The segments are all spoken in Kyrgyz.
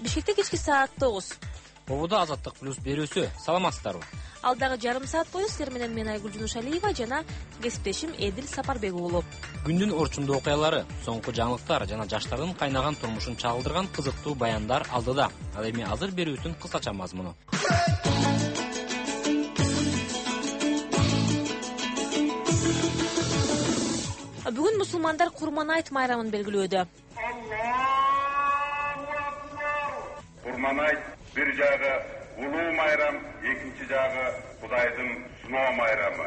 Бишкекте кечки саат 9. Обуда Азаттык плюс берүүсү. Саламатсыздарбы? Алдагы жарым саат бою силер менен мен Айгүл Жунушалиева жана кесиптешим Эдил Сапарбек уулу. Күндүн орчундуу окуялары, соңку жаңылыктар жана жаштардын кайнаган турмушун чагылдырган кызыктуу баяндар алдыда. Ал эми азыр берүүтүн кыскача мазмуну. Бүгүн мусулмандар Курман айт майрамын белгилөөдө. Курман айт бир жагы улуу майрам, экинчи жагы Кудайдын сыноо майрамы.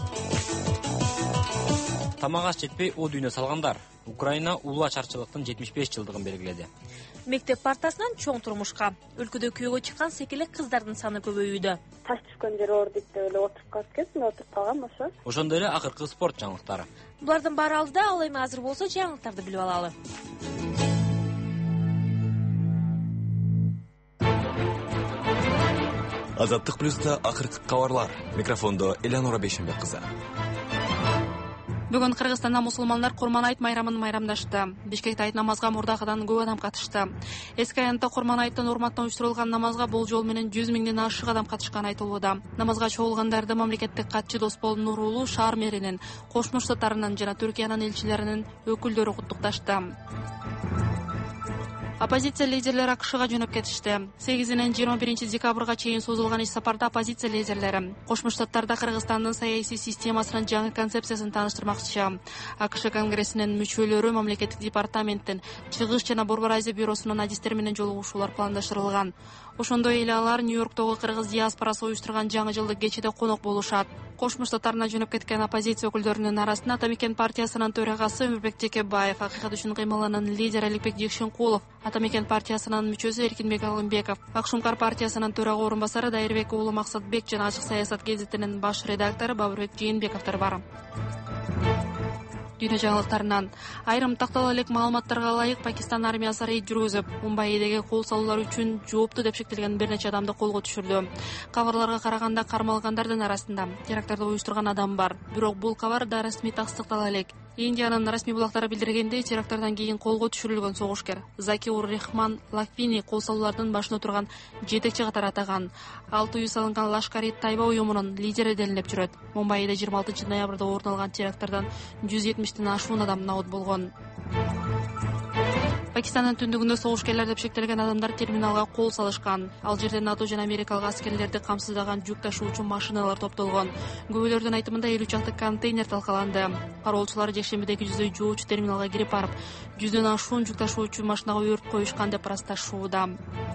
Тамак аш жетпей о дүйнө салгандар. Украина улуу ачарчылыктын 75 жылдыгын белгиледи. Мектеп партасынан чоң турмушка өлкөдө күйөөгө чыккан секелек кыздардын саны көбөйүүдө. Таш түшкөн жери оор дейт деп эле отуруп калып отуруп калгам ошо. Ошондой эле акыркы спорт жаңылыктары. Булардын баары алдыда, ал эми азыр болсо жаңылыктарды билип алалы. Азаттык плюста акыркы кабарлар. Микрофондо Элеонора Бейшенбек кызы. Бүгүн Кыргызстанда мусулмандар Курман айт майрамын майрамдашты. Бишкекте айт намазга мурдагыдан көп адам катышты. Эски аянтта Курман айттын урматына уюштурулган намазга бул жол менен 100 миңден ашык адам катышканы айтылууда. Намазга чогулгандарды мамлекеттик катчы Доспол Нурулуу шаар мэринин, Кошмо Штаттарынын жана Түркиянын элчилеринин өкүлдөрү куттукташты. Оппозиция лидерлери АКШга жөнөп кетишти. 8-нен 21 декабрга чейин созулган иш сапарда оппозиция лидерлери Кошмо Штаттарда Кыргызстандын саясий системасынын жаңы концепциясын тааныштырмакчы. АКШ конгрессинин мүчөлөрү мамлекеттик департаменттин чыгыш жана Борбор Азия бюросунун адистери менен жолугушуулар пландаштырылган. Ошондой эле алар Нью-Йорктогу кыргыз диаспорасы уюштурган жаңы жылдык кечеде конок болушат. Кошмо Штаттарына жөнөп кеткен оппозиция өкүлдөрүнүн арасында Атамекен партиясынын төрагасы Өмүрбек Жекебаев, Акыйкат үчүн кыймылынын лидери Аликбек Жекшенкулов, Атамекен партиясынын мүчөсү Эркинбек Алымбеков, Акшумкар партиясынын төрага орун басары Дайырбек уулу Максатбек жана Ачык саясат гезитинин баш редактору Бабырбек Жээнбековдор бар. Дүйнө жаңылыктарынан айрым тактала элек маалыматтарга ылайык Пакистан армиясы рейд жүргүзүп, Мумбайдеги кол салуулар үчүн жоопту деп шектелген бир нече адамды колго түшүрдү. Кабарларга караганда кармалгандардын арасында терактарды уюштурган адам бар. Бирок бул кабар да расмий тастыктала элек. Индиянын расмий булактары билдиргендей, теракттардан кийин колго түшүрүлгөн согушкер Закиур Рехман Лаквини кол салуулардын башына турган жетекчи катары атаган. Ал тыюу салынган Лашкари Тайба уюмунун лидери делинеп жүрөт. Мумбайда 26 ноябрда орун алган теракттардан 170 ашуун адам наут болгон. Пакистандын түндүгүндө согушкерлер деп шектелген адамдар терминалга кол салышкан. Ал жерде НАТО жана америкалык аскерлерди камсыздаган жүк ташуучу машиналар топтолгон. Күбөлөрдүн айтымында 50 чакты контейнер талкаланды. Кароолчулар жекшембидеги жүздөй жоочу терминалга кирип барып, 100дөн ашуун жүк ташуучу машинага өрт коюшкан деп ырасташууда.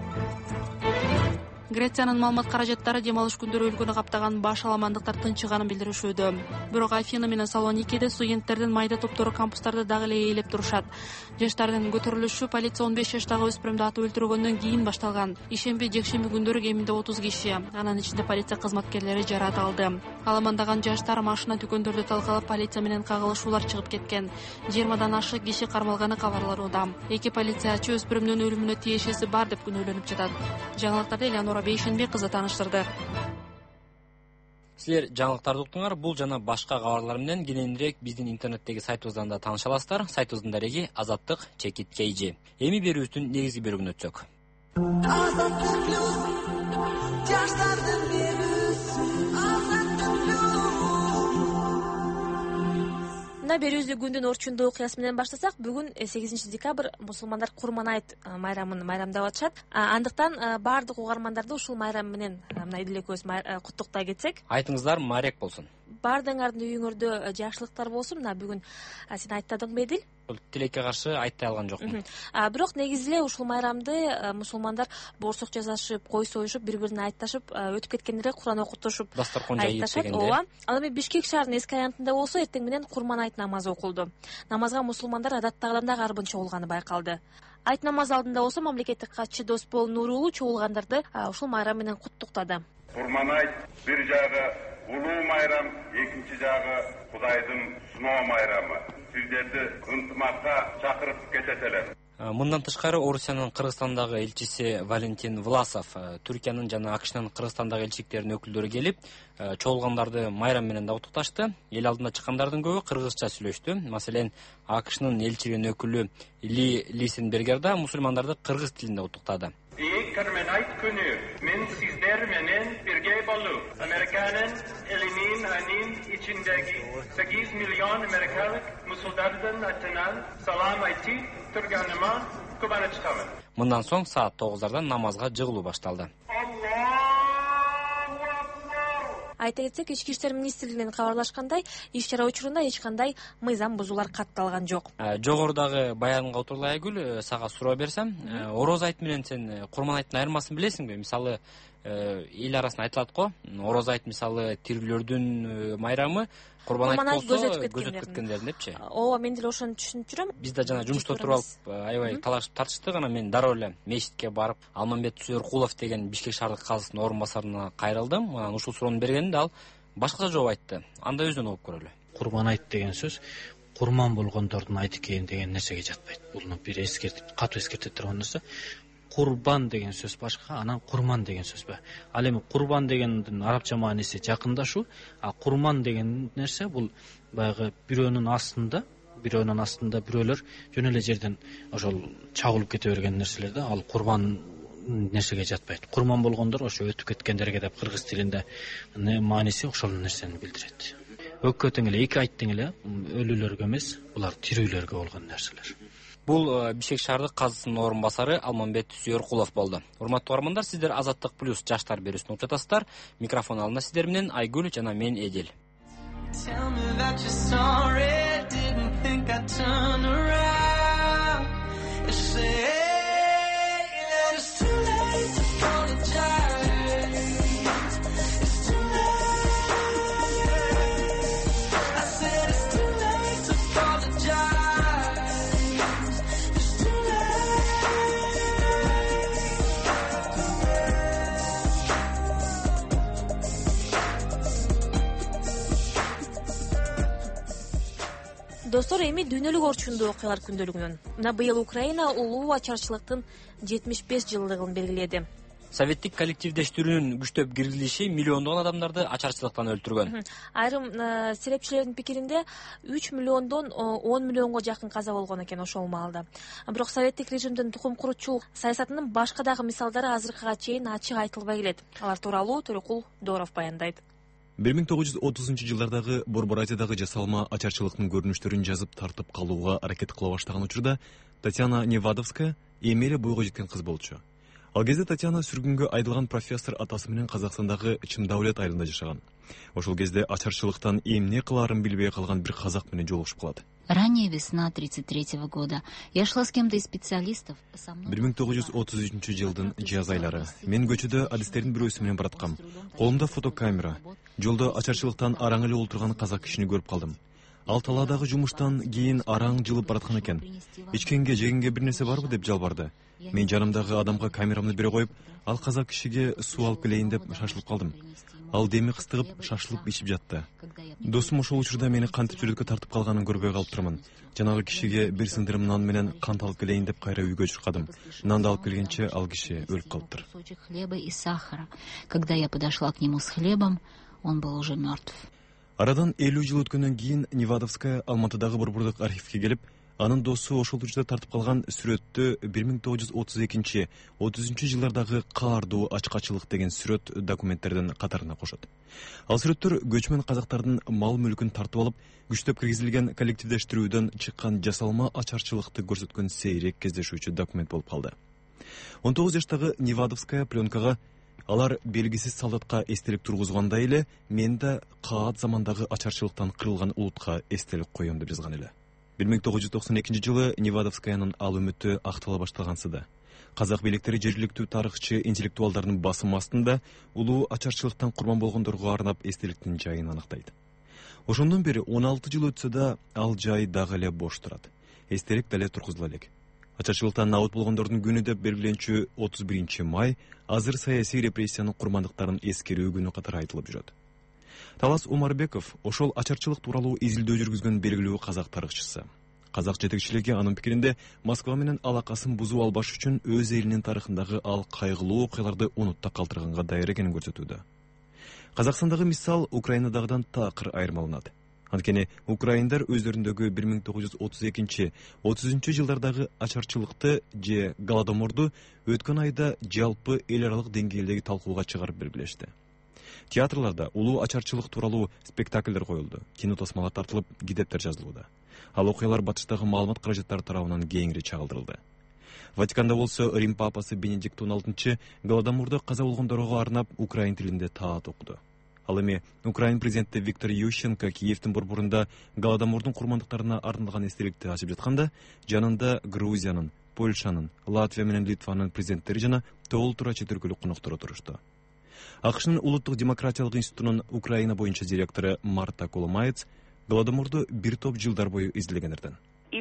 Грециянын маалымат каражаттары дем алыш күндөрү өлкөнү каптаган баш аламандыктар тынчыганын билдиришүүдө. Бирок Афина менен Салоникиде студенттердин майда топтору кампустарды дагы эле ээлеп турушат. Жаштардын көтөрүлүшү полиция 15 жаштагы өспүрүмдү атып өлтүргөндөн кийин башталган. Ишемби, жекшемби күндөрү кеминде 30 киши, анын ичинде полиция кызматкерлери жараат алды. Аламандаган жаштар машина дүкөндөрдү талкалап, полиция менен кагылышуулар чыгып кеткен. 20дан ашык киши кармалганы кабарланууда. Эки полициячы өспүрүмдүн өлүмүнө тиешеси бар деп күнөөлөнүп жатат. Жаңылыктарды Элеонора Бейшенбек кызы тааныштырды. Силер жаңылыктарды уктуңар. Бул жана башка кабарлар менен кененирээк биздин интернеттеги сайтыбыздан да тааныша аласыздар. Сайтыбыздын дареги azattik.kg. Эми берүүбүздүн негизги бөлүгүнө өтсөк. Берүүбүздү күндүн орчундуу окуясы менен баштасак, бүгүн 8 декабрь мусулмандар Курман айт майрамын майрамдап атышат. Андыктан баардык угармандарды ушул майрам менен мына Эдил экөөбүз куттуктай кетсек. Айтыңыздар маарек болсун. Баардыгыңардын үйүңөрдө жакшылыктар болсун. Мына бүгүн сен айттадыңбы, Эдил? Тилекке каршы айттай алган жокмун. Бирок негизи эле ушул майрамды мусулмандар боорсок жасашып, кой союшуп, бири-бирине айтташып, өтүп кеткендерге Куран окутушуп дасторкон жайып дегенде. Ооба. Ал эми Бишкек шаарынын эски аянтында болсо эртең менен Курман айт намазы окулду. Намазга мусулмандар адаттагыдан да карбын чогулганы байкалды. Айт намазы алдында болсо мамлекеттик катчы Доспол Нурулуу чогулгандарды ушул майрам менен куттуктады. Курман айт бир жагы улуу майрам, экинчи жагы Кудайдын сыноо майрамы. Сиздерди ынтымакка чакырып кетет элем. Мындан тышкары Орусиянын Кыргызстандагы элчиси Валентин Власов, Түркиянын жана АКШнын Кыргызстандагы элчиликтеринин өкүлдөрү келип, чогулгандарды майрам менен да куттукташты. Эл алдында чыккандардын көбү кыргызча сүйлөштү. Маселен, АКШнын элчилигинин өкүлү Ли Лисенбергер да мусулмандарды кыргыз тилинде куттуктады. Terminate günü men sizler menen birge bolu. Amerikanın elinin anin içindeki 8 milyon Amerikalık musullardan atınan salam aytı turganıma kubanıç tamam. Мындан соң саат 9-дардан намазга жыгылуу башталды. Айта кетсек, ички иштер министрлигинен кабарлашкандай, иш-чара учурунда эч кандай мыйзам бузуулар катталган жок. Жогорудагы баянга отурлай Айгүл, сага суроо берсем, ороз айт менен сен курман айттын айырмасын билесиңби? Мисалы, эл арасында айтылат го, ороз айт мисалы тирүүлөрдүн майрамы, курман айт болсо көз өтүп кеткендердин депчи. Ооба, мен деле ошону түшүнүп жүрөм. Биз да жана жумушта отуруп алып, аябай талашып тартыштык, анан мен дароо эле мечитке барып, Алмамбет Сүйөркулов деген Бишкек шаардык казысынын орун басарына кайрылдым. Анан ушул суроону бергенде ал башкача жооп айтты. Анда өзүнөн угуп көрөлү. Курман айт деген сөз курман болгондордун айты экен деген нерсеге жатпайт. Буну бир эскертип, катуу эскерте турган нерсе. Курбан деген сөз башка, анан курман деген сөз бар. Ал эми курбан дегендин арабча мааниси жакындашуу, а курман деген нерсе бул баягы бирөөнүн астында бирөөлөр жөн эле жерден ошол чагылып кете берген нерселер да, ал курбан нерсеге жатпайт. Курман болгондор ошо өтүп кеткендерге деп кыргыз тилинде мааниси ошол нерсени билдирет. Өккө тең эле эки айт тең эле өлүлөргө эмес, булар тирүүлөргө болгон нерселер. Бул Бишкек шаардык казысынын орун басары Алмамбет Сүйөркулов болду. Урматтуу угармандар, сиздер Азаттык плюс жаштар берүүсүн угуп жатасыздар. Микрофон алдында сиздер менен Айгүл жана мен Эдил. Достор, эми дүйнөлүк орчундуу окуялар күндөлүгүнөн. Мына быйыл Украина улуу ачарчылыктын 75 жылдыгын белгиледи. Советтик коллективдештирүүнүн күчтөп киргизилиши миллиондогон адамдарды ачарчылыктан өлтүргөн. Айрым серепчилердин пикиринде 3 миллиондон 10 миллионго жакын каза болгон экен ошол маалда. Бирок советтик режимдин тукум куруучу саясатынын башка дагы мисалдары азыркыга чейин ачык айтылбай келет. Алар тууралуу Төрөкул Дооров баяндайт. 1930-жылдардагы Борбор Азиядагы жасалма ачарчылыктын көрүнүштөрүн жазып тартып калууга аракет кыла баштаган учурда Татьяна Невадовская эми эле бойго жеткен кыз болчу. Ал кезде Татьяна сүргүнгө айдалган профессор атасы менен Казакстандагы Чымдавлет айылында жашаган. Ошол кезде ачарчылыктан эмне кылаарын билбей калган бир казак менен жолугушуп калат. Ранняя весна 33-го года. Я шла с кем-то из специалистов. 1933-жылдын жаз айлары. Мен көчөдө адистердин бирөөсү менен бараткам. Колумда фотокамера. Жолдо ачарчылыктан араң эле олтурган казак кишини көрүп калдым. Ал талаадагы жумуштан кийин араң жылып бараткан экен. Ичкенге, жегенге бир нерсе барбы деп жалбарды. Мен жанымдагы адамга камерамды бере коюп, ал казак кишиге суу алып келейин деп шашылып калдым. Ал деми кыстыгып, шашылып ичип жатты. Досум ошол учурда мени кантип жүрөткө тартып калганын көрбөй калып турмун. Жанагы кишиге бир сындырым нан менен кант алып келейин деп кайра үйгө чуркадым. Нанды алып келгенче ал киши өлүп калыптыр. Хлеба и сахара. Когда я подошла к нему с хлебом, он был уже мертв. Арадан 50 жыл өткөндөн кийин Невадовская Алматыдагы борбордук архивге келип, анын досу ошол учурда тартып калган сүрөттө 1932-33 жылдардагы каардуу ачкачылык деген сүрөт документтердин катарына кошот. Ал сүрөттөр көчмөн казактардын мал мүлкүн тартып алып, күчтөп киргизилген коллективдештирүүдөн чыккан жасалма ачарчылыкты көрсөткөн сейрек кездешүүчү документ болуп калды. 19 жаштагы Невадовская пленкага алар белгисиз солдатка эстелик тургузгандай эле, мен да каат замандагы ачарчылыктан кырылган улутка эстелик коем деп жазган эле. 1992-жылы Невадовскаянын ал үмүтү актала баштагансыда. Казак бийликтери жергиликтүү тарыхчы интеллектуалдардын басым астында улуу ачарчылыктан курман болгондорго арнап эстеликтин жайын анактайт. Ошондон бери 16 жыл өтсө да ал жай дагы эле бош турат. Эстелик дале тургузула элек. Ачарчылыктан набыт болгондордун күнү деп белгиленчү 31 май азыр саясий репрессиянын курмандыктарын эскерүү күнү катары айтылып жүрөт. Талас Умарбеков ошол ачарчылык тууралуу изилдөө жүргүзгөн белгилүү казак тарыхчысы. Казак жетекчилиги анын пикиринде Москва менен алакасын бузуу албаш үчүн өз элинин тарыхындагы ал кайгылуу окуяларды унутта калтырганга даяр экенин көрсөтүүдө. Казакстандагы мисал Украинадагыдан такыр айырмаланат. Анткени украиндар өздөрүндөгү 1932-30 жылдардагы ачарчылыкты же голодоморду өткөн айда жалпы эл аралык деңгээлдеги талкууга чыгарып белгилешти. Театрларда улуу ачарчылык тууралуу спектакльдер коюлду, кино тасмалар тартылып, китептер жазылууда. Ал окуялар батыштагы маалымат каражаттары тарабынан кеңири чагылдырылды. Ватиканда болсо Рим папасы Бенедикт XVI голодомордо каза болгондорго арнап украин тилинде таат окуду. Ал эми Украин президенти Виктор Ющенко Киевдин борборунда голодомордун курмандыктарына арналган эстеликти ачып жатканда, жанында Грузиянын, Польшанын, Латвия менен Литванын президенттери жана толтура чет өлкөлүк коноктор отурушту. АКШнын улуттук демократиялык институтунун Украина боюнча директору Марта Коломаец голодоморду бир топ жылдар бою изилдегендерден.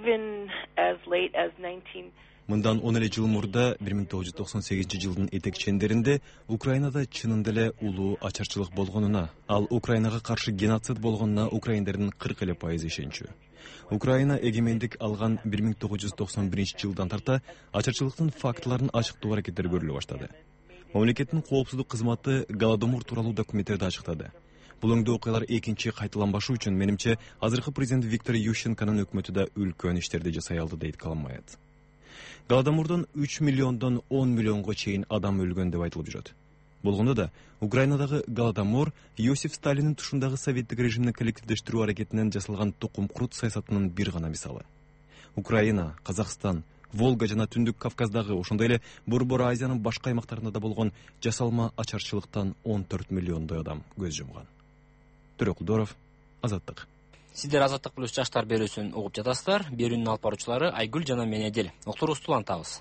Мындан 10 эле жыл мурда 1998 жылдын этек-чендеринде Украинада чынында эле улуу ачарчылык болгонуна, ал Украинага каршы геноцид болгонуна украиндердин 40% ишенчү. Украина эгемендик алган 1991 жылдан тарта ачарчылыктын фактыларын ачыктоо аракеттери көрүлө баштады. Мамлекеттин коопсуздук кызматы голодомор тууралуу документтерди ачыктады. Бул өңдүү окуялар экинчи кайталанбашы үчүн менимче азыркы президент Виктор Ющенконун өкмөтү да үлкөн иштерди жасай алды дейт Коломаец. Голодомордон 3 миллиондон 10 миллионго чейин адам өлгөн деп айтылып жүрөт. Болгондо да Украинадагы голодомор Иосиф Сталиндин тушундагы советтик режимди коллективдештирүү аракетинен жасалган тукум курут саясатынын бир гана мисалы. Украина, Казакстан, Волга жана Түндүк Кавказдагы, ошондой эле Борбор Азиянын башка аймактарында да болгон жасалма ачарчылыктан 14 миллиондой адам көз жумган. Төрөкулдоров, Азаттык. Сиздер Азаттык плюс жаштар берүүсүн угуп жатасыздар. Берүүнүн алып баруучулары Айгүл жана Менедил. Октурубузду улантабыз.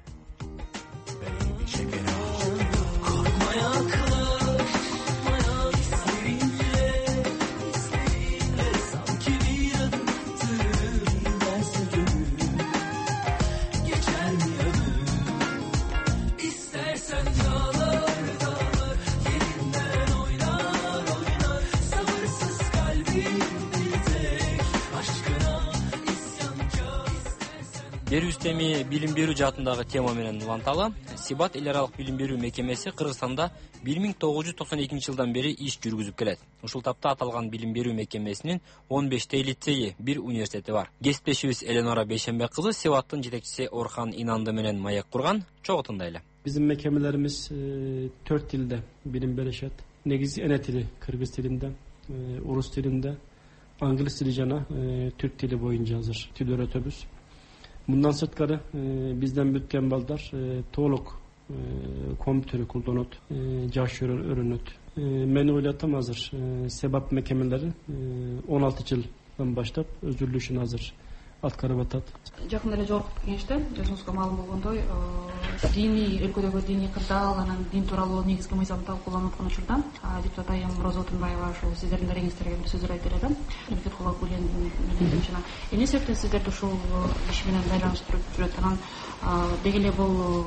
Берүүбүздө эми билим берүү жаатындагы тема менен уланталы. Сибат эл аралык билим берүү мекемеси Кыргызстанда 1992 жылдан бери иш жүргүзүп келет. Ушул тапта аталган билим берүү мекемесинин 15 лицейи, бир университети бар. Кесиптешибиз Эленора Бейшембек кызы Сибаттын жетекчиси Орхан Инанды менен маек курган. Чогуу тындайлы. Биздин мекемелерimiz 4 tilde bilim berişet. Negizi ene tili Kırgız tilinde, Urus tilinde, Anglis tili jana Türk tili boyunca hazır til öğretiyoruz. Bundan sırtkarı bizden bütken balдар толук kompütörü kullanıp jaş öğrenip. Men oylatam hazır. Sebap mekemeleri 16 yıldan başlap özürlüşün hazır. Аткарып атат. Жакында эле жогорку кеңеште өзүңүзгө маалым болгондой, диний өлкөдөгү диний кырдаал анан дин тууралуу негизги мыйзам талкууланып аткан учурда депутат Айым Роза Отунбаева ушул сиздердин дарегиңиздерге бир сөздөр айтып эле да. Мемлекет кулак бөлүнүп жана эмне себептен сиздерди ушул иш менен байланыштырып жүрөт? Анан деги эле бул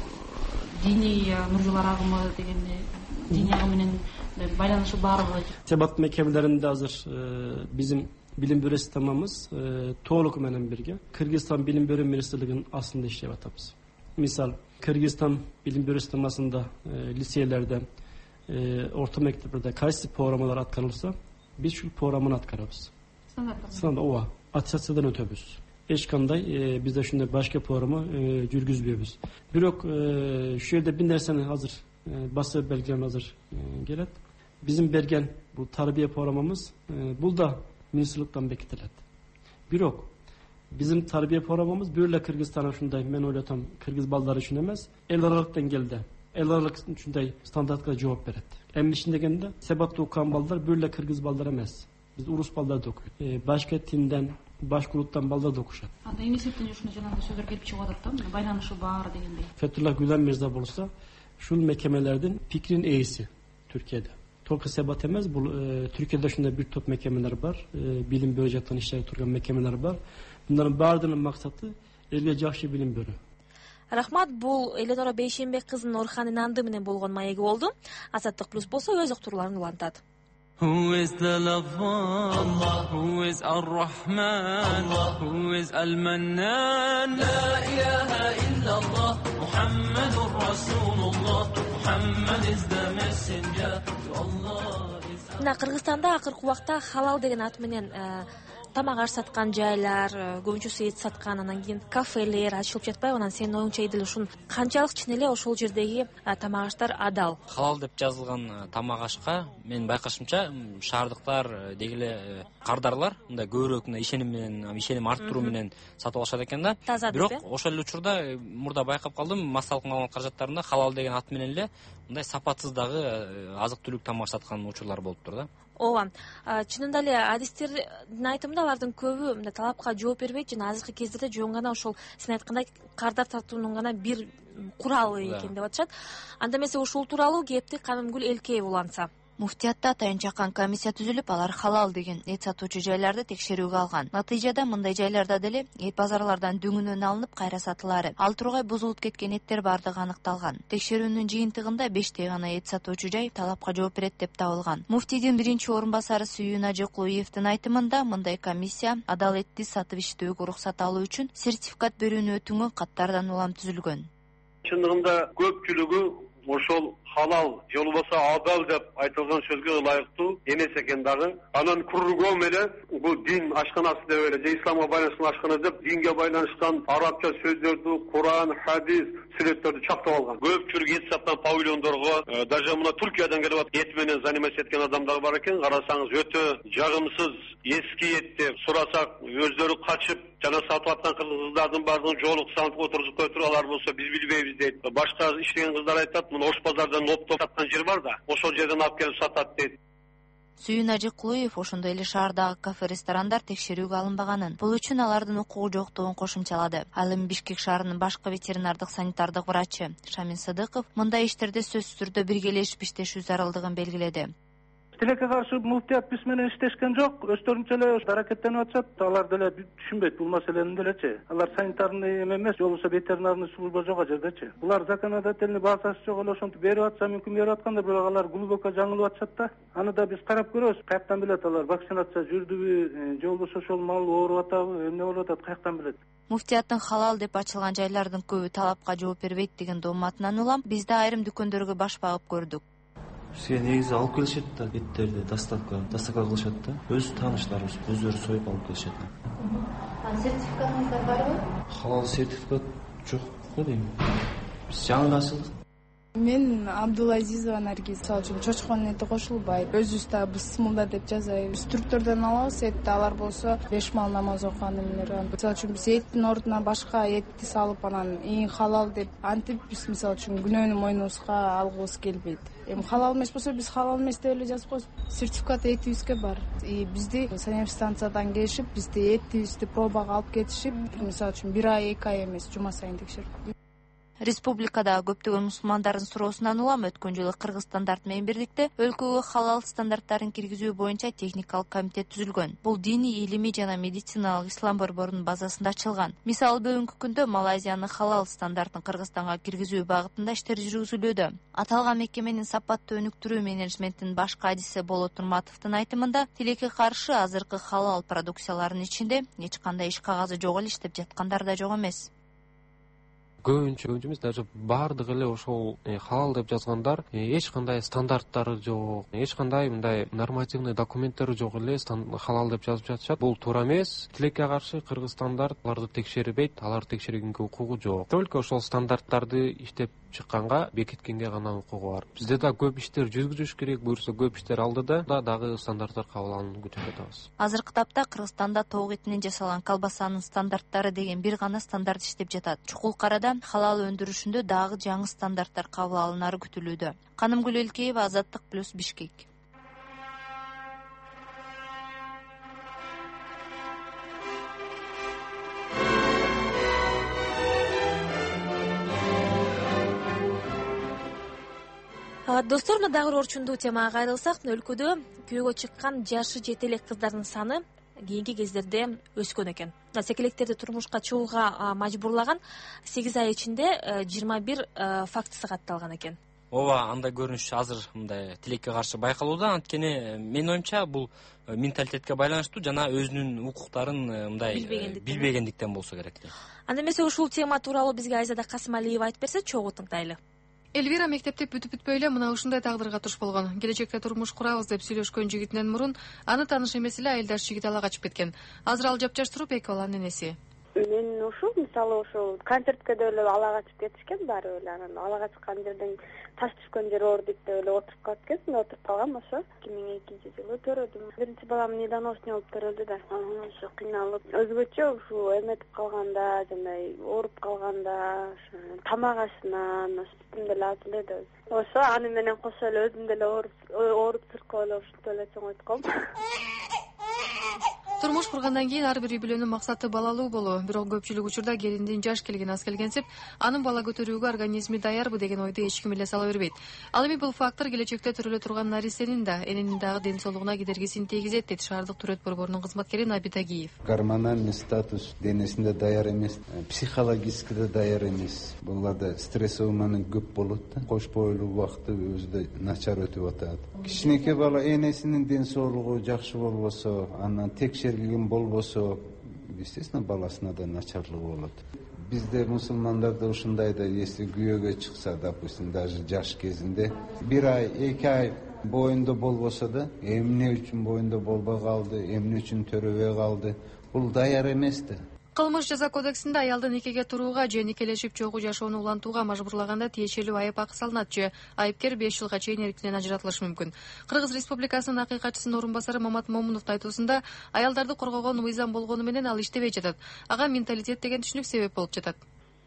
диний нуржулар агымы деген диний агым менен байланышы барбы? Себап мекемелеринде азыр bizim bilim berүү системамыз толук менен бирге Кыргызстан билим берүү министрлигинин астында иштеп атабыз. Мисал, Кыргызстан билим берүү системасында лицейлерде, орто мектептерде кайсы программалар аткарылса, биз ушул программаны аткарабыз. Стандарт ооба, аттестациядан өтөбүз. Эч кандай бизде ушундай башка программа жүргүзбөйбүз. Бирок ушул жерде бир нерсени азыр басып белгилем азыр келет. Bizim bergen bu tarbiye programımız bu da ministrlikten beketilet. Birok bizim tarbiye programımız böyle Kırgızistan'a şunday men oylatam Kırgız balları için emez. El aralıktan geldi. El aralık şunday standartlara cevap veret. Emin içindegende sebatlı okuyan ballar böyle Kırgız balları emez. Biz Urus balları da okuyoruz. Başka tinden, başka gruptan ballar da okuşat. Anda yeni septen şunu canında sözler gelip çıkıyorlar da baylanışı bağır degende. Fethullah Gülen Mirza bulursa şu mekemelerden fikrin eğisi Türkiye'de. Tolka sebat emez. Bu Türkiye'de şunda bir top mekemeler var. Bilim bölgecekten işler turgan mekemeler var. Bunların bardının maksatı elge жақшы bilim bölü. Рахмат, бул Эленора Бейшембек кызынын Орхан Инанды менен болгон маеги болду. Азаттык плюс болсо өз уктурууларын улантат. Who is the lover? Allah. Who is Ar-Rahman? Allah. Who is Al-Mannan? La ilaha illallah. Muhammadur Rasulullah. Muhammad is the messenger. Allah is мына Кыргызстанда акыркы убакта халал деген ат менен тамак аш саткан жайлар, көбүнчөсү эт саткан, анан кийин кафелер ачылып жатпайбы? Анан сенин оюңча Эдил ушун канчалык чын эле ошол жердеги тамак аштар адал? Халал деп жазылган тамак ашка менин байкашымча шаардыктар деги эле кардарлар мындай көбүрөөк ишеним арттыруу менен сатып алышат экен да. Бирок ошол эле учурда мурда байкап калдым, массалык маалымат каражаттарында халал деген ат менен эле мындай сапатсыз дагы азык түлүк тамак саткан учурлар болуптур да. Ооба, чынында эле адистердин айтымында алардын көбү мындай талапка жооп бербейт жана азыркы кездерде жөн гана ошол сен айткандай кардар тартуунун гана бир куралы экен деп атышат. Анда эмесе ушул тууралуу кепти Канымгүл Элкеева улантса. Муфтиятта атайын чакан комиссия түзүлүп, алар халал деген эт сатуучу жайларды текшерүүгө алган. Натыйжада мындай жайларда деле эт базарлардан дөңүнөн алынып кайра сатылары, ал тургай бузулуп кеткен эттер бардыгы аныкталган. Текшерүүнүн жыйынтыгында 5 гана эт сатуучу жай талапка жооп берет деп табылган. Муфтийдин биринчи орун басары Сүйүн Ажыкулуевдин айтымында мындай комиссия адал этти сатып иштөөгө уруксат алуу үчүн сертификат берүүнү өтүнгөн каттардан улам түзүлгөн. Чындыгында көпчүлүгү ошол халал же болбосо адал деп айтылган сөзгө ылайыктуу эмес экен дагы. Анан кургом эле бул дин ашканасы деп эле же исламга байланышкан ашкана деп динге байланышкан арабча сөздөрдү, Куран, хадис, сүрөттөрдү чаптап алган. Көпчүлүк эт саткан павильондорго, даже мына Туркиядан келип атып эт менен заниматься эткен адамдар бар экен. Карасаңыз өтө жагымсыз эски эт деп сурасак өздөрү качып жана сатып аткан кыздардын баардыгын жоолук санап отургузуп коюп туруп, алар болсо биз билбейбиз дейт. Башка иштеген кыздар айтат, мына Ош базардан оптоп саткан жер бар да, ошол жерден алып келип сатат дейт. Сүйүн Ажыкулуев ошондой эле шаардагы кафе-ресторандар текшерүүгө алынбаганын, бул үчүн алардын укугу жоктугун кошумчалады. Ал эми Бишкек шаарынын башкы ветеринардык санитардык врачы Шамин Сыдыков мындай иштерде сөзсүз түрдө биргелешип иштешүү зарылдыгын белгиледи. Тилекке каршы муфтият биз менен иштешкен жок, өздөрүнчө эле аракеттенип атышат. Алар деле түшүнбөйт бул маселени делечи. Алар санитарный эмес, же болбосо ветеринарный служба жок ажердечи. Булар законодательный базасы жок эле ошентип берип атса мүмкүн берип аткандыр, бирок алар глубоко жаңылып атышат да. Аны да биз карап көрөбүз. Каяктан билет алар вакцинация жүрдүбү, же болбосо ошол мал ооруп атабы, эмне болуп атат, каяктан билет. Муфтияттын халал деп ачылган жайлардын көбү талапка жооп бербейт деген дооматынан улам биз да айрым дүкөндөргө баш багып көрдүк. Бизге негизи алып келишет да, эттерди доставка кылышат да. Өз тааныштарыбыз өздөрү союп алып келишет. Сертификатыңыздар барбы? Халал сертификат жок го дейм. Биз жаңы ачылдык. Мен Абдулазизова Наргиз. Мисалы үчүн чочконун эти кошулбайт. Өзүбүз да бысмылда деп жазайбыз. Түрктөрдөн алабыз этти, алар болсо 5 мал намаз окуган эмелер. Мисалы үчүн биз эттин ордуна башка этти салып, анан эң халал деп антип биз мисалы үчүн күнөөнү мойнубузга алгыбыз келбейт. Эми халал эмес болсо биз халал эмес деп эле жазып коебуз. Сертификат этибизге бар. Бизди санэпстанциядан келишип, бизди этибизди пробага алып кетишип, мисалы үчүн 1 ай 2 ай эмес, жума сайын текшерип. Республикадагы көптөгөн мусулмандардын суроосунан улам өткөн жылы Кыргыз стандарт менен бирликте өлкөгө халал стандарттарын киргизүү боюнча техникалык комитет түзүлгөн. Бул диний, илимий жана медициналык ислам борборунун базасында ачылган. Мисалы бүгүнкү күндө Малайзиянын халал стандартын Кыргызстанга киргизүү багытында иштер жүргүзүлүүдө. Аталган мекеменин сапаттуу өнүктүрүү менеджментинин башкы адиси Болот Турматовдун айтымында, тилекке каршы азыркы халал продукцияларынын ичинде эч кандай иш кагазы жок эле иштеп жаткандар да жок эмес. Көбүнчө эмес, даже баардыгы эле ошол халал деп жазгандар эч кандай стандарттары жок, эч кандай мындай нормативный документтери жок эле халал деп жазып жатышат. Бул туура эмес. Тилекке каршы Кыргыз стандарт аларды текшербейт, алар текшергенге укугу жок. Только ошол стандарттарды иштеп чыкканга, бекиткенге гана укугу бар. Бизде да көп иштер жүргүзүш керек, буюрса көп иштер алдыда дагы стандарттар кабыл алынып күтүп жатабыз. Азыркы тапта Кыргызстанда тоок этинен жасалган колбасанын стандарттары деген бир гана стандарт иштеп жатат. Чукулкарада халал өндүрүшүндө дагы жаңы стандарттар кабыл алынары күтүлүүдө. Канымгүл Элкеева, Азаттык плюс Бишкек. Достор, мына дагы орчундуу темага кайрылсак, өлкөдө күйөөгө чыккан жашы жете элек кыздардын саны кийинки кездерде өскөн экен. Секелектерди турмушка чыгууга мажбурлаган 8 ай ичинде 21 фактысы катталган экен. Ооба, андай көрүнүш азыр мындай тилекке каршы байкалууда. Анткени менин оюмча бул менталитетке байланыштуу жана өзүнүн укуктарын мындай билбегендиктен болсо керек. Анда эмесе ушул тема тууралуу бизге Айзада Касымалиева айтып берсе, чогуу тыңдайлы. Эльвира мектепти бүтүп-бүтпөй эле мына ушундай тагдырга туш болгон. Келечекте турмуш курабыз деп сүйлөшкөн жигитинен мурун аны тааныш эмес эле айылдаш жигит ала качып кеткен. Азыр ал жапжаш туруп эки баланын энеси. Мен ушул мисалы ушул концертке деле ала качып кетишкен баары эле. Анан ала качкан жерден таш түшкөн жер оор дейт деп эле отуруп калып кетсин, отуруп калгам ошо. 2002-жылы төрөдүм. Биринчи балам недоношный болуп төрөлдү да. Анан ошо кыйналып, өзгөчө ушу эметип калганда, жана ооруп калганда, тамак ашынан сүтүм деле аз эле. Ошо аны менен кошо эле өзүм деле ооруп сыркап эле ушинтип эле чоңойтком. Турмуш кургандан кийин ар бир үй бүлөнүн максаты балалуу болуу. Бирок көпчүлүк учурда келиндин жаш келген аз келгенсип, анын бала көтөрүүгө организми даярбы деген ойду эч ким эле сала бербейт. Ал эми бул фактор келечекте төрөлө турган нарисенин да, эненин дагы ден соолугуна кедергисин тийгизет дейт шаардык түрөт борборунун кызматкери Набит Агиев. Гормональный статус денесинде даяр эмес, психологически да даяр эмес. Буларда стрессовый момент көп болот да. Кош бойлуу убакыты өзү начар өтүп атат. Кичинекей бала энесинин ден соолугу жакшы болбосо, анан текшерилген болбосо, естественно, баласына да начарлыгы болот. Бизде мусулмандарда ушундай да, если күйөөгө чыкса, допустим, даже жаш кезинде 1 ай, 2 ай боюнда болбосо да, эмне үчүн боюнда болбой калды, эмне үчүн төрөбөй калды, бул даяр эмес да. Кылмыш жаза кодексинде аялды никеге турууга же никелешип чогуу жашоону улантууга мажбурлаганда тиешелүү айып акы салынат же айыпкер 5 жылга чейин эркинен ажыратылышы мүмкүн. Кыргыз Республикасынын акыйкатчысынын орун басары Мамат Момуновдун айтуусунда аялдарды коргогон мыйзам болгону менен ал иштебей жатат. Ага менталитет деген түшүнүк себеп болуп жатат.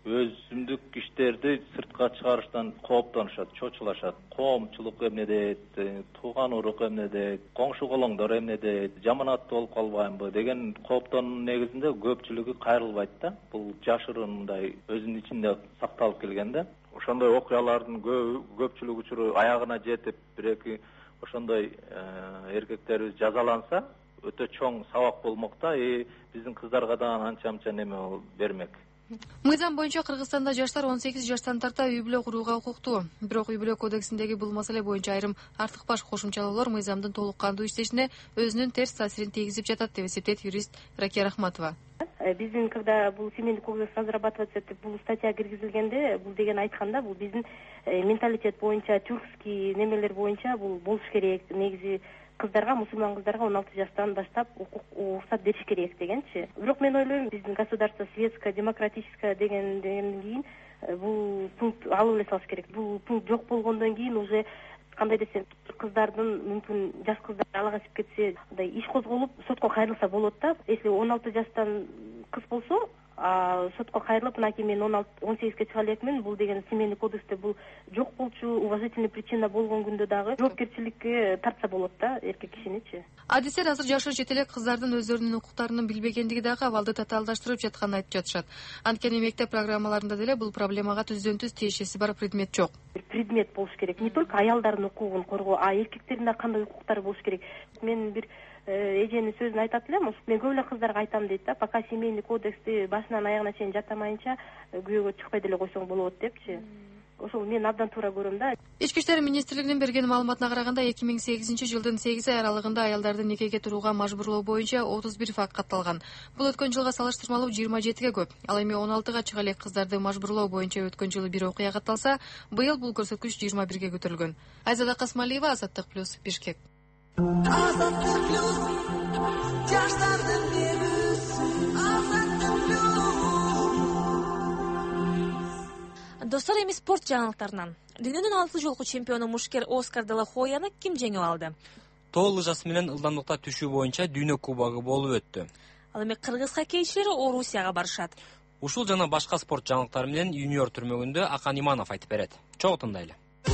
Өзүмдүк иштерди сыртка чыгарыштан кооптонушат, чочулашат. Коомчулук эмне дейт, тууган урук эмне дейт, коңшу колоңдор эмне дейт, жаманат болуп калбаймбы деген кооптоонун негизинде көпчүлүгү кайрылбайт да. Бул жашыруун мындай өзүнүн ичинде сакталып келген да. Ошондой окуялардын көпчүлүк учуру аягына жетип, бир-эки ошондой эркектерибиз жазаланса, өтө чоң сабак болмок да. Биздин кыздарга да анча-мынча неме бермек. Мыйзам боюнча Кыргызстанда жаштар 18 жаштан тарта үй бүлө курууга укуктуу. Бирок үй бүлө кодексиндеги бул маселе боюнча айрым артыкбаш кошумчалоолор мыйзамдын толук кандуу иштешине өзүнүн терс таасирин тийгизип жатат деп эсептейт юрист Ракия Рахматова. Биздин когда бул семейный кодекс разрабатываться этип бул статья киргизилгенде, бул деген айтканда, бул биздин менталитет боюнча, тюркский немелер боюнча бул болуш керек. Негизи кыздарга, мусулман кыздарга 16 жаштан баштап уруксат бериш керек дегенчи. Бирок мен ойлойм, биздин государство светское, демократическое дегенден кийин бул пункт алып эле салыш керек. Бул пункт жок болгондон кийин уже кандай десем, кыздардын мүмкүн жаш кыздар ала качып кетсе, мындай иш козголуп сотко кайрылса болот да. Если 16 жаштан кыз болсо, сотко кайрылып, мынакей мен 18-ге чыга элекмин, бул деген семейный кодексте бул жок болчу, уважительный причина болгон күндө дагы жоопкерчиликке тартса болот да эркек кишиничи. Адистер азыр жашы жете элек кыздардын өздөрүнүн укуктарынын билбегендиги дагы абалды татаалдаштырып жатканын айтып жатышат. Анткени мектеп программаларында деле бул проблемага түздөн-түз тиешеси бар предмет жок. Предмет болуш керек. Не только аялдардын укугун коргоо, а эркектердин да кандай укуктары болуш керек. Мен бир эженин сөзүн айтат элем, мен көп эле кыздарга айтам дейт да, пока семейный кодексти башынан аягына чейин жаттамайынча күйөөгө чыкпай деле койсоң болот депчи. Ошол мен абдан туура көрөм да. Ички иштер министрлигинин берген маалыматына караганда 2008-жылдын 8 ай аралыгында аялдарды никеге турууга мажбурлоо боюнча 31 факт катталган. Бул өткөн жылга салыштырмалуу 27-ге көп. Ал эми 16-га чыга элек кыздарды мажбурлоо боюнча өткөн жылы 1 окуя катталса, быйыл бул көрсөткүч 21-ге көтөрүлгөн. Айзада Касмалиева, Азаттык плюс, Бишкек. Азаттык плюс, жаштардын дебүсү, Азаттык плюс. Достор, эми спорт жаңылыктарынан. Дүйнөнүн 6 жолку чемпиону мушкер Оскар де ла Хойяны ким жеңип алды? Тоо лыжасы менен ылдамдыкта түшүү боюнча дүйнө кубогу болуп өттү. Ал эми кыргыз хоккейчилери Орусияга барышат. Ушул жана башка спорт жаңылыктары менен юниор түрмөгүндө Акан Иманов айтып берет. Чогуу тындайлы.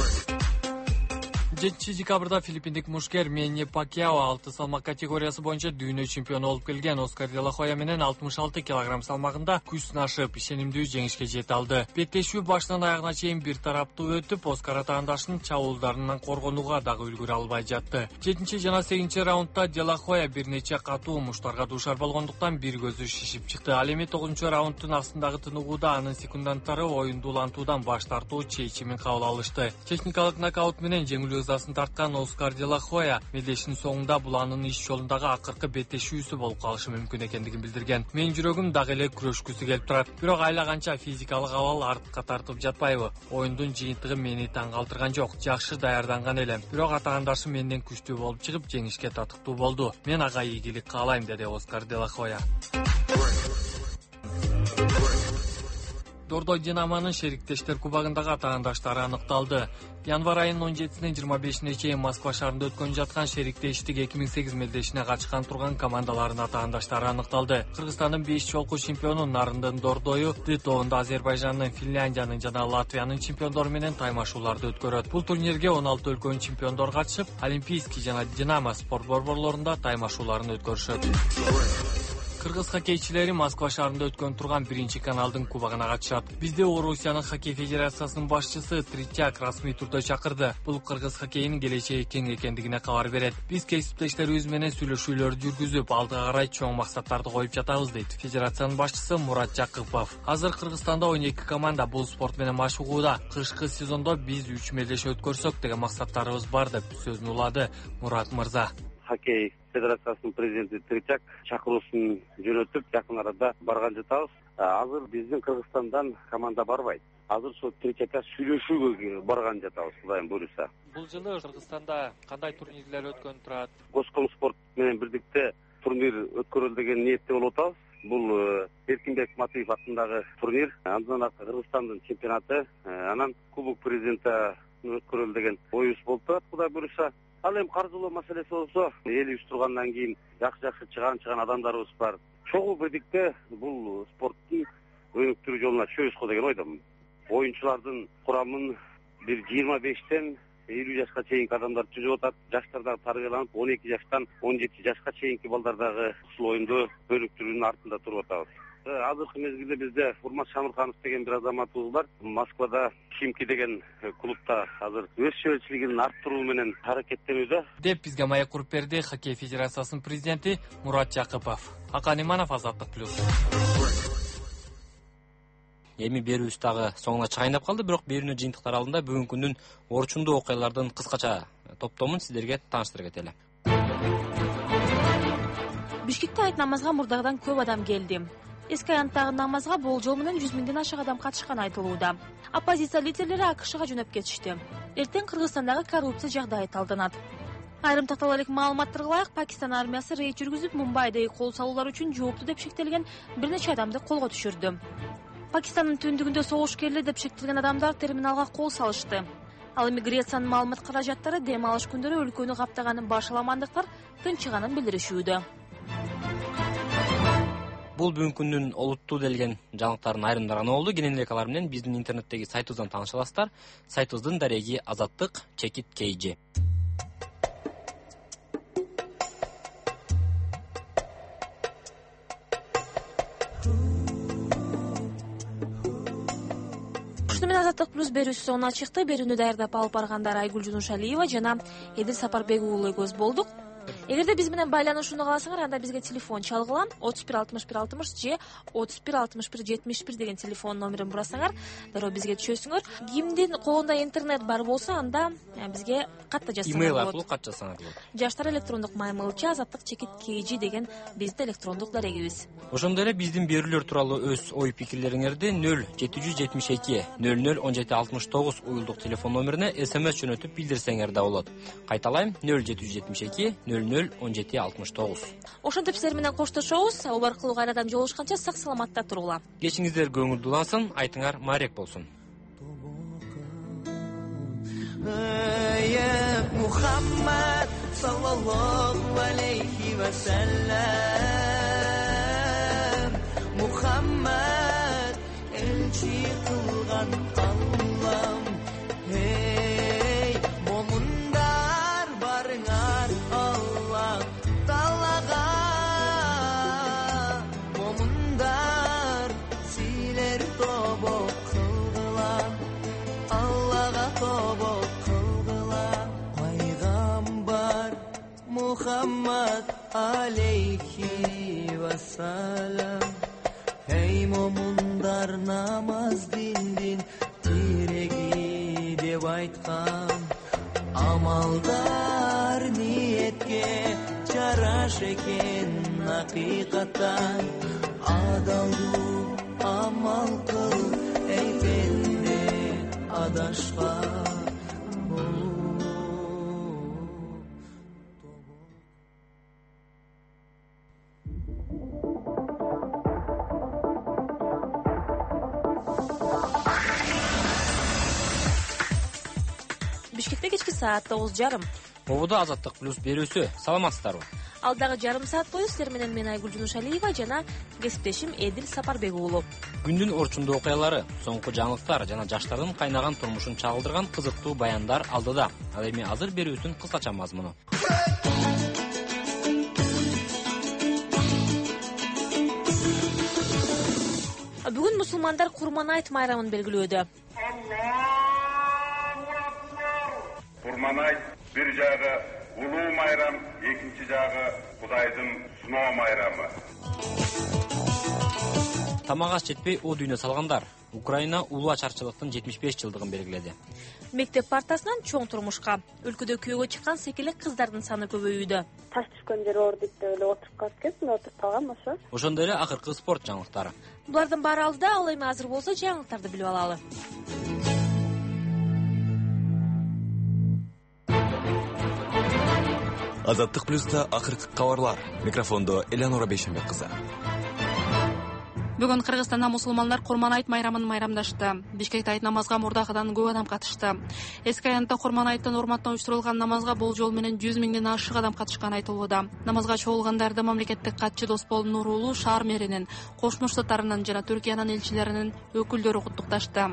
7 декабрда филиппиндик мушкер Мэнни Пакьяо 6 салмак категориясы боюнча дүйнө чемпиону болуп келген Оскар де ла Хойя менен 66 килограмм салмагында күч сынашып, ишенимдүү жеңишке жете алды. Беттешүү башынан аягына чейин бир тараптуу өтүп, Оскар атаандашынын чабуулдарынан коргонууга дагы үлгүрө албай жатты. 7 жана 8 раундда де ла Хойя бир нече катуу муштарга дуушар болгондуктан бир көзү шишип чыкты. Ал эми 9 раунддун астындагы тыныгууда анын секунданттары оюнду улантуудан баш тартуу чечимин кабыл алышты. Техникалык нокаут менен жеңилүү жазасын тарткан Оскар де ла Хоя мелдештин соңунда бул анын иш жолундагы акыркы беттешүүсү болуп калышы мүмкүн экендигин билдирген. Менин жүрөгүм дагы эле күрөшкүсү келип турат. Бирок айлаганча физикалык абал артка тартып жатпайбы? Оюндун жыйынтыгы мени таң калтырган жок. Жакшы даярданган элем. Бирок атаандашым менден күчтүү болуп чыгып, жеңишке татыктуу болду. Мен ага ийгилик каалайм, деди Оскар де ла Хоя. Дордой Динамонун шериктештер кубогундагы атаандаштары аныкталды. Январь айынын 17-нен 25-ине чейин Москва шаарында өткөн жаткан шериктештик 2008 мелдешине катышкан турган командалардын атаандаштары аныкталды. Кыргызстандын 5 жолку чемпиону Нарындын Дордою Д тобунда Азербайжандын, Финляндиянын жана Латвиянын чемпиондору менен таймашууларды өткөрөт. Бул турнирге 16 өлкөнүн чемпиондору катышып, Олимпийский жана Динамо спорт борборлорунда таймашууларын өткөрүшөт. Кыргыз хоккейчилери Москва шаарында өткөн турган 1-каналдын кубогуна катышат. Бизди Орусиянын хоккей федерациясынын башчысы Тричак расмий түрдө чакырды. Бул кыргыз хоккейинин келечеги кең экендигине кабар берет. Биз кесиптештерибиз менен сүйлөшүүлөрдү жүргүзүп, алдыга карай чоң максаттарды коюп жатабыз, дейт федерациянын башчысы Мурат Жакыпов. Азыр Кыргызстанда 12 команда бул спорт менен машыгууда. Кышкы сезондо биз 3 мелдеш өткөрсөк деген максаттарыбыз бар, деп сөзүн улады Мурат мырза. Хоккей федерациясынын президенти Тричак чакыруусун жөнөтүп, жакын арада барган жатабыз. Азыр биздин Кыргызстандан команда барбайт. Азыр ошо Тричакка сүйлөшүүгө барган жатабыз, Кудайым буйруса. Бул жылы Кыргызстанда кандай турнирлер өткөн турат? Госкомспорт менен бирдикте турнир өткөрөлү деген ниетте болуп атабыз. Бул Эркинбек Матыев атындагы турнир, андан Кыргызстандын чемпионаты, анан Кубок президенти өткөрөлү деген оюбуз болуп турат, Кудай буйруса. Ал эми каржылоо маселеси болсо, элибиз тургандан кийин жакшы чыган адамдарыбыз бар. Чогуу бирдикте бул спорттун өнүктүрүү жолуна түшөбүз го деген ойдомун. Оюнчулардын курамын бир 25тен 50 жашка чейинки адамдар түзүп атат. Жаштар дагы тарбияланып, 12 жаштан 17 жашка чейинки балдар дагы ушул оюнду өнүктүрүүнүн артында туруп атабыз. Азыркы мезгилде бизде Урмат Шамырканов деген бир азаматыбыз бар. Москвада Химки деген клубта азыр өз чөбөлчүлүгүн арттыруу менен аракеттенүүдө, деп бизге маек куруп берди хоккей федерациясынын президенти Мурат Жакыпов. Акан Иманов, Азаттык плюс. Эми берүүбүз дагы соңуна чыгайындап калды, бирок берүүнүн жыйынтыктары алдында бүгүнкү күндүн орчундуу окуялардын кыскача топтомун сиздерге тааныштыра кетели. Бишкекте айт намазга мурдагыдан көп адам келди. Эски аянттагы намазга болжол менен 100 миңден ашык адам катышканы айтылууда. Оппозиция лидерлери АКШга жөнөп кетишти. Эртең Кыргызстандагы коррупция жагдайы талданат. Айрым тактала элек маалыматтарга ылайык, Пакистан армиясы рейд жүргүзүп, Мумбайдагы кол салуулар үчүн жоопту деп шектелген бир нече адамды колго түшүрдү. Пакистандын түндүгүндө согушкерлер деп шектелген адамдар терминалга кол салышты. Ал эми Грециянын маалымат каражаттары дем алыш күндөрү өлкөнү каптаганын башаламандыктар тынчыганын билдиришүүдө. Бул бүгүнкү күндүн олуттуу делген жаңылыктардын айрымдары гана болду. Кенен эле алар менен биздин интернеттеги сайтыбыздан тааныша аласыздар. Сайтыбыздын дареги azattik.kg. Ушуну Азаттык плюс берүүсү соңуна чыкты. Берүүнү даярдап алып баргандар Айгүл Жунушалиева жана Эдил Сапарбек уулу экөөбүз болдук. Эгерде биз менен байланышууну кааласаңар, анда бизге телефон чалгыла 31 61 60 же 31 61 71 деген телефон номерин бурасаңар, дароо бизге түшөсүңөр. Кимдин колунда интернет бар болсо, анда бизге кат жазсаңар болот. Имейл аркылуу кат жазсаңар болот. Жаштар электрондук маймылча azattik.kg деген биздин электрондук дарегибиз. Ошондой эле биздин берүүлөр тууралуу өз ой пикирлериңерди 0772 00 17 69 уюлдук телефон номерине SMS жөнөтүп билдирсеңер да болот. Кайталайм 0772 00 17 69. Ошентип силер менен коштошобуз. Ал аркылуу кайрадан жолугушканча сак саламатта туругула. Кечиңиздер көңүлдүүлансın, айтыңар маарек болсун. Muhammad sallallahu aleyhi ve sellem Muhammad elçi kılgan Allah'ım hey momundar barınar Allah talaga momundar siler tobo kılgılan Allah'a tobo Muhammad aleyhi ve sellem Hey momundar namaz dindin diregi deb aytkan Амалдар ниетке жараш экен акыйкаттан. Адалдуу амал кыл эй пенде, адашпа. Бишкекте кечки саат 9:30. Ободо Азаттык плюс берүүсү. Саламатсыздарбы? Алдагы жарым саат бою силер менен мен Айгүл Жунушалиева жана кесиптешим Эдил Сапарбек уулу. Күндүн орчундуу окуялары, соңку жаңылыктар жана жаштардын кайнаган турмушун чагылдырган кызыктуу баяндар алдыда. Ал эми азыр берүүсүн кыскача мазмуну. Бүгүн мусулмандар Курман айт майрамын белгилөөдө. Курман айт бир жагы улуу майрам, экинчи жагы Кудайдын сыноо майрамы. Тамак аш жетпей о дүйнө салгандар. Украина улуу ачарчылыктын 75 жылдыгын белгиледи. Мектеп партасынан чоң турмушка өлкөдө күйөөгө чыккан секелек кыздардын саны көбөйүүдө. Таш түшкөн жер ордукта эле отуруп калып кетсин, отуруп калгам ошо. Ошондой эле акыркы спорт жаңылыктары. Булардын баары алдыда, ал эми азыр болсо жаңылыктарды билип алалы. Азаттык плюста акыркы кабарлар. Микрофондо Элеонора Бейшенбек кызы. Бүгүн Кыргызстанда мусулмандар Курман айт майрамын майрамдашты. Бишкекте айт намазга мурдакыдан көп адам катышты. Эски аянтта Курман айттын урматына уюштурулган намазга бул жол менен 100 миңден ашык адам катышканы айтылууда. Намазга чогулгандарды мамлекеттик катчы Доспол Нурулуу шаар мэринин, Кошмо Штаттарынын жана Түркиянын элчилеринин өкүлдөрү куттукташты.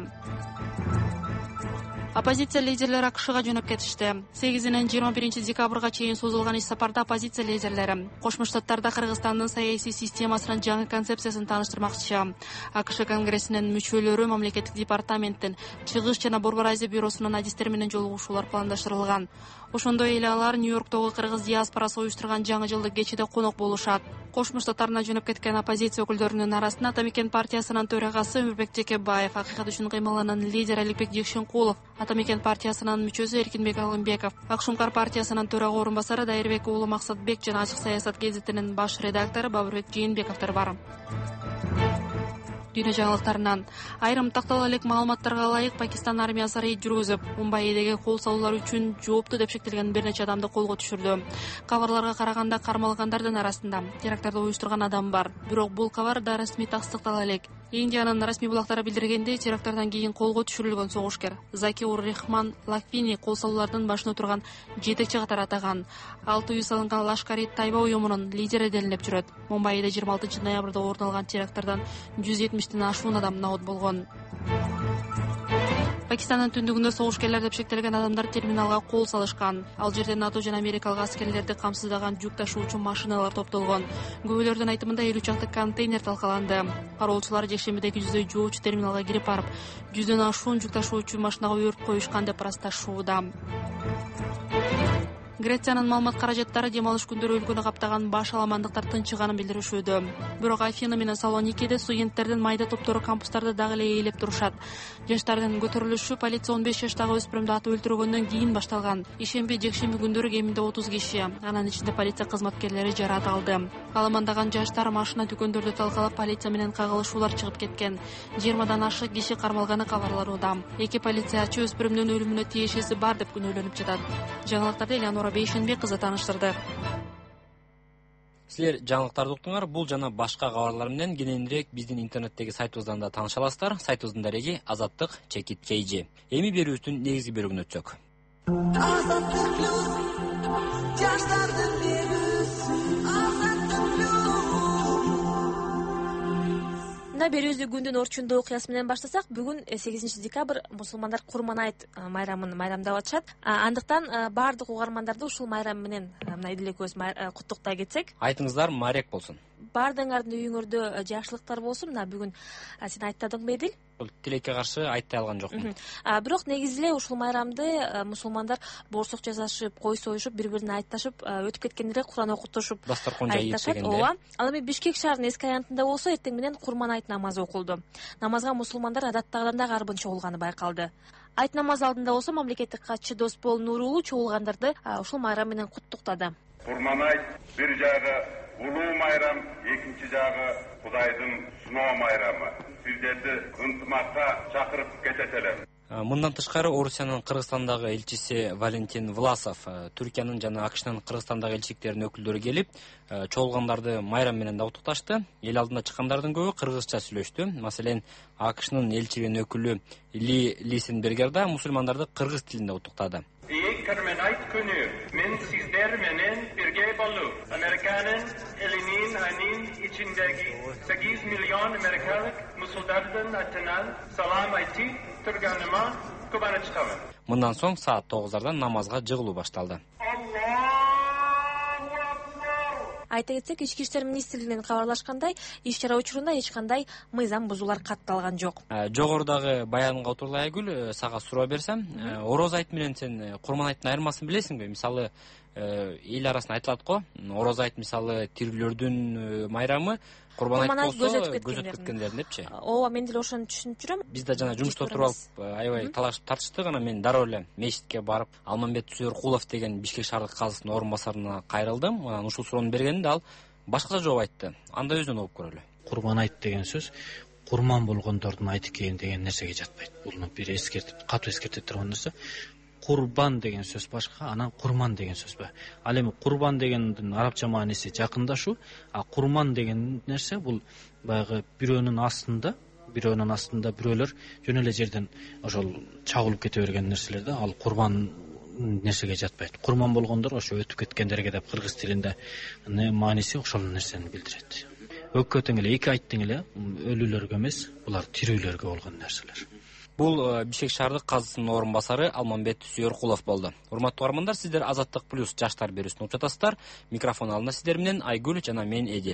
Оппозиция лидерлери АКШга жөнөп кетишти. 8-нен 21 декабрга чейин созулган иш сапарда оппозиция лидерлери Кошмо Штаттарда Кыргызстандын саясий системасынын жаңы концепциясын тааныштырмакчы. АКШ конгрессинин мүчөлөрү мамлекеттик департаменттин Чыгыш жана Борбор Азия бюросунун адистери менен жолугушуулар пландаштырылган. Ошондой эле алар Нью-Йорктогу кыргыз диаспорасы уюштурган жаңы жылдык кечеде конок болушат. Кошмо Штаттарына жөнөп кеткен оппозиция өкүлдөрүнүн арасында Атамекен партиясынын төрагасы Өмүрбек Жекебаев, Акыйкат үчүн кыймылынын лидери Аликбек Жекшенкулов, Атамекен партиясынын мүчөсү Эркинбек Алымбеков, Акшумкар партиясынын төрага орун басары Дайырбек уулу Максатбек жана Ачык саясат гезитинин баш редактору Бабырбек Жээнбековдор бар. Дүйнө жаңылыктарынан айрым тактала элек маалыматтарга ылайык Пакистан армиясы рейд жүргүзүп, Мумбайдеги кол салуулар үчүн жоопту деп шектелген бир нече адамды колго түшүрдү. Кабарларга караганда кармалгандардын арасында теракттарды уюштурган адам бар. Бирок бул кабар да расмий тастыктала элек. Индиянын расмий булактары билдиргендей, теракттардан кийин колго түшүрүлгөн согушкер Закиур Рахман Лаквини кол салуулардын башына турган жетекчи катары атаган. Ал тыюу салынган Лашкари Тайба уюмунун лидери делинеп жүрөт. Мумбайда 26 ноябрда орун алган теракттардан 170 ашуун адам набут болгон. Пакистандын түндүгүндө согушкерлер деп шектелген адамдар терминалга кол салышкан. Ал жерде НАТО жана америкалык аскерлерди камсыздаган жүк ташуучу машиналар топтолгон. Күбөлөрдүн айтымында 50 чакты контейнер талкаланды. Кароолчулар жекшембидеги жүздөй жоочу терминалга кирип барып, 100дөн ашуун жүк ташуучу машинага өрт коюшкан деп ырасташууда. Грециянын маалымат каражаттары дем алыш күндөрү өлкөнү каптаган баш аламандыктар тынчыганын билдиришүүдө. Бирок Афина менен Салоникиде студенттердин майда топтору кампустарды дагы эле ээлеп турушат. Жаштардын көтөрүлүшү полиция 15 жаштагы өспүрүмдү атып өлтүргөндөн кийин башталган. Ишемби, жекшемби күндөрү кеминде 30 киши, анын ичинде полиция кызматкерлери жараат алды. Аламандаган жаштар машина дүкөндөрдү талкалап, полиция менен кагылышуулар чыгып кеткен. 20дан ашык киши кармалганы кабарланууда. Эки полициячы өспүрүмдүн өлүмүнө тиешеси бар деп күнөөлөнүп жатат. Жаңылыктарды Элеонора Бейшенбек кызы тааныштырды. Силер жаңылыктарды уктуңар. Бул жана башка кабарлар менен кененирээк биздин интернеттеги сайтыбыздан да тааныша аласыздар. Сайтыбыздын дареги azattik.kg. Эми берүүбүздүн негизги бөлүгүнө өтсөк. Берүүбүздү күндүн орчундуу окуясы менен баштасак, бүгүн 8 декабрь мусулмандар Курман айт майрамын майрамдап атышат. Андыктан баардык угармандарды ушул майрам менен мына Эдил экөөбүз куттуктай кетсек. Айтыңыздар маарек болсун. Баардыгыңардын үйүңөрдө жакшылыктар болсун. Мына бүгүн сен айттадыңбы, Эдил? Бул тилекке каршы айттай алган жокмун. Бирок негизи эле ушул майрамды мусулмандар боорсок жасашып, кой союшуп, бири-бирине айтташып, өтүп кеткендерге Куран окутушуп дастаркон жайып дегенде. Ооба. Ал эми Бишкек шаарынын эски аянтында болсо эртең менен Курман айт намазы окулду. Намазга мусулмандар адаттагыдан да арбын чогулганы байкалды. Айт намаз алдында болсо мамлекеттик катчы Досбол Нурулу чогулгандарды ушул майрам менен куттуктады. Курманайт бир жагы улуу майрам, экинчи жагы Кудайдын сыноо майрамы. Сиздерди ынтымакка чакырып кетет элем. Мындан тышкары Орусиянын Кыргызстандагы элчиси Валентин Власов Түркиянын жана АКШнын Кыргызстандагы элчиликтеринин өкүлдөрү келип, чогулгандарды майрам менен да куттукташты. Эл алдында чыккандардын көбү кыргызча сүйлөштү. Маселен, АКШнын элчилигинин өкүлү Ли Лисенбергер да мусулмандарды кыргыз тилинде куттуктады. Кырманайт күнү мен сиздер менен бирге болуп, Американын элинин анын ичиндеги 8 миллион америкалык мусулмандардын атынан салам айтып турганыма кубанычтамын. Мындан соң саат 9-дардан намазга жыгылуу башталды. Айта кетсек, Ички иштер министрлигинен кабарлашкандай, иш-чара учурунда эч кандай мыйзам бузуулар катталган жок. Жогорудагы баянга отурлай Айгүл, сага суроо берсем, ороз айт менен сен курман айттын айырмасын билесиңби? Мисалы, эл арасында айтылат го, ороз айт мисалы тирүүлөрдүн майрамы, курман айт болсо көз өтүп кеткендердин депчи. Ооба, мен деле ошону түшүнүп жүрөм. Биз да жана жумушта отуруп алып, аябай талашып тартыштык, анан мен дароо эле мечитке барып, Алмамбет Сүйөркулов деген Бишкек шаардык казысынын орун басарына кайрылдым. Анан ушул суроону бергенде ал башкача жооп айтты. Анда өзүнөн угуп көрөлү. Курман айт деген сөз курман болгондордун айты экен деген нерсеге жатпайт. Буну бир эскертип, катуу эскертип турган нерсе. Курбан деген сөз башка, анан курман деген сөз бар. Ал эми курбан дегендин арабча мааниси жакындашуу, а курман деген нерсе бул баягы бирөөнүн астында бирөөлөр жөн эле жерден ошол чагылып кете берген нерселер да, ал курбан нерсеге жатпайт. Курман болгондор ошо өтүп кеткендерге деп кыргыз тилинде мааниси ошол нерсени билдирет. Өккө тең эле эки айт тең эле өлүлөргө эмес, булар тирүүлөргө болгон нерселер. Бул Бишкек шаардык казысынын орун басары Алмамбет Сүйөркулов болду. Урматтуу угармандар, сиздер Азаттык плюс жаштар берүүсүн угуп жатасыздар. Микрофон алдында сиздер менен Айгүл жана мен Эдил.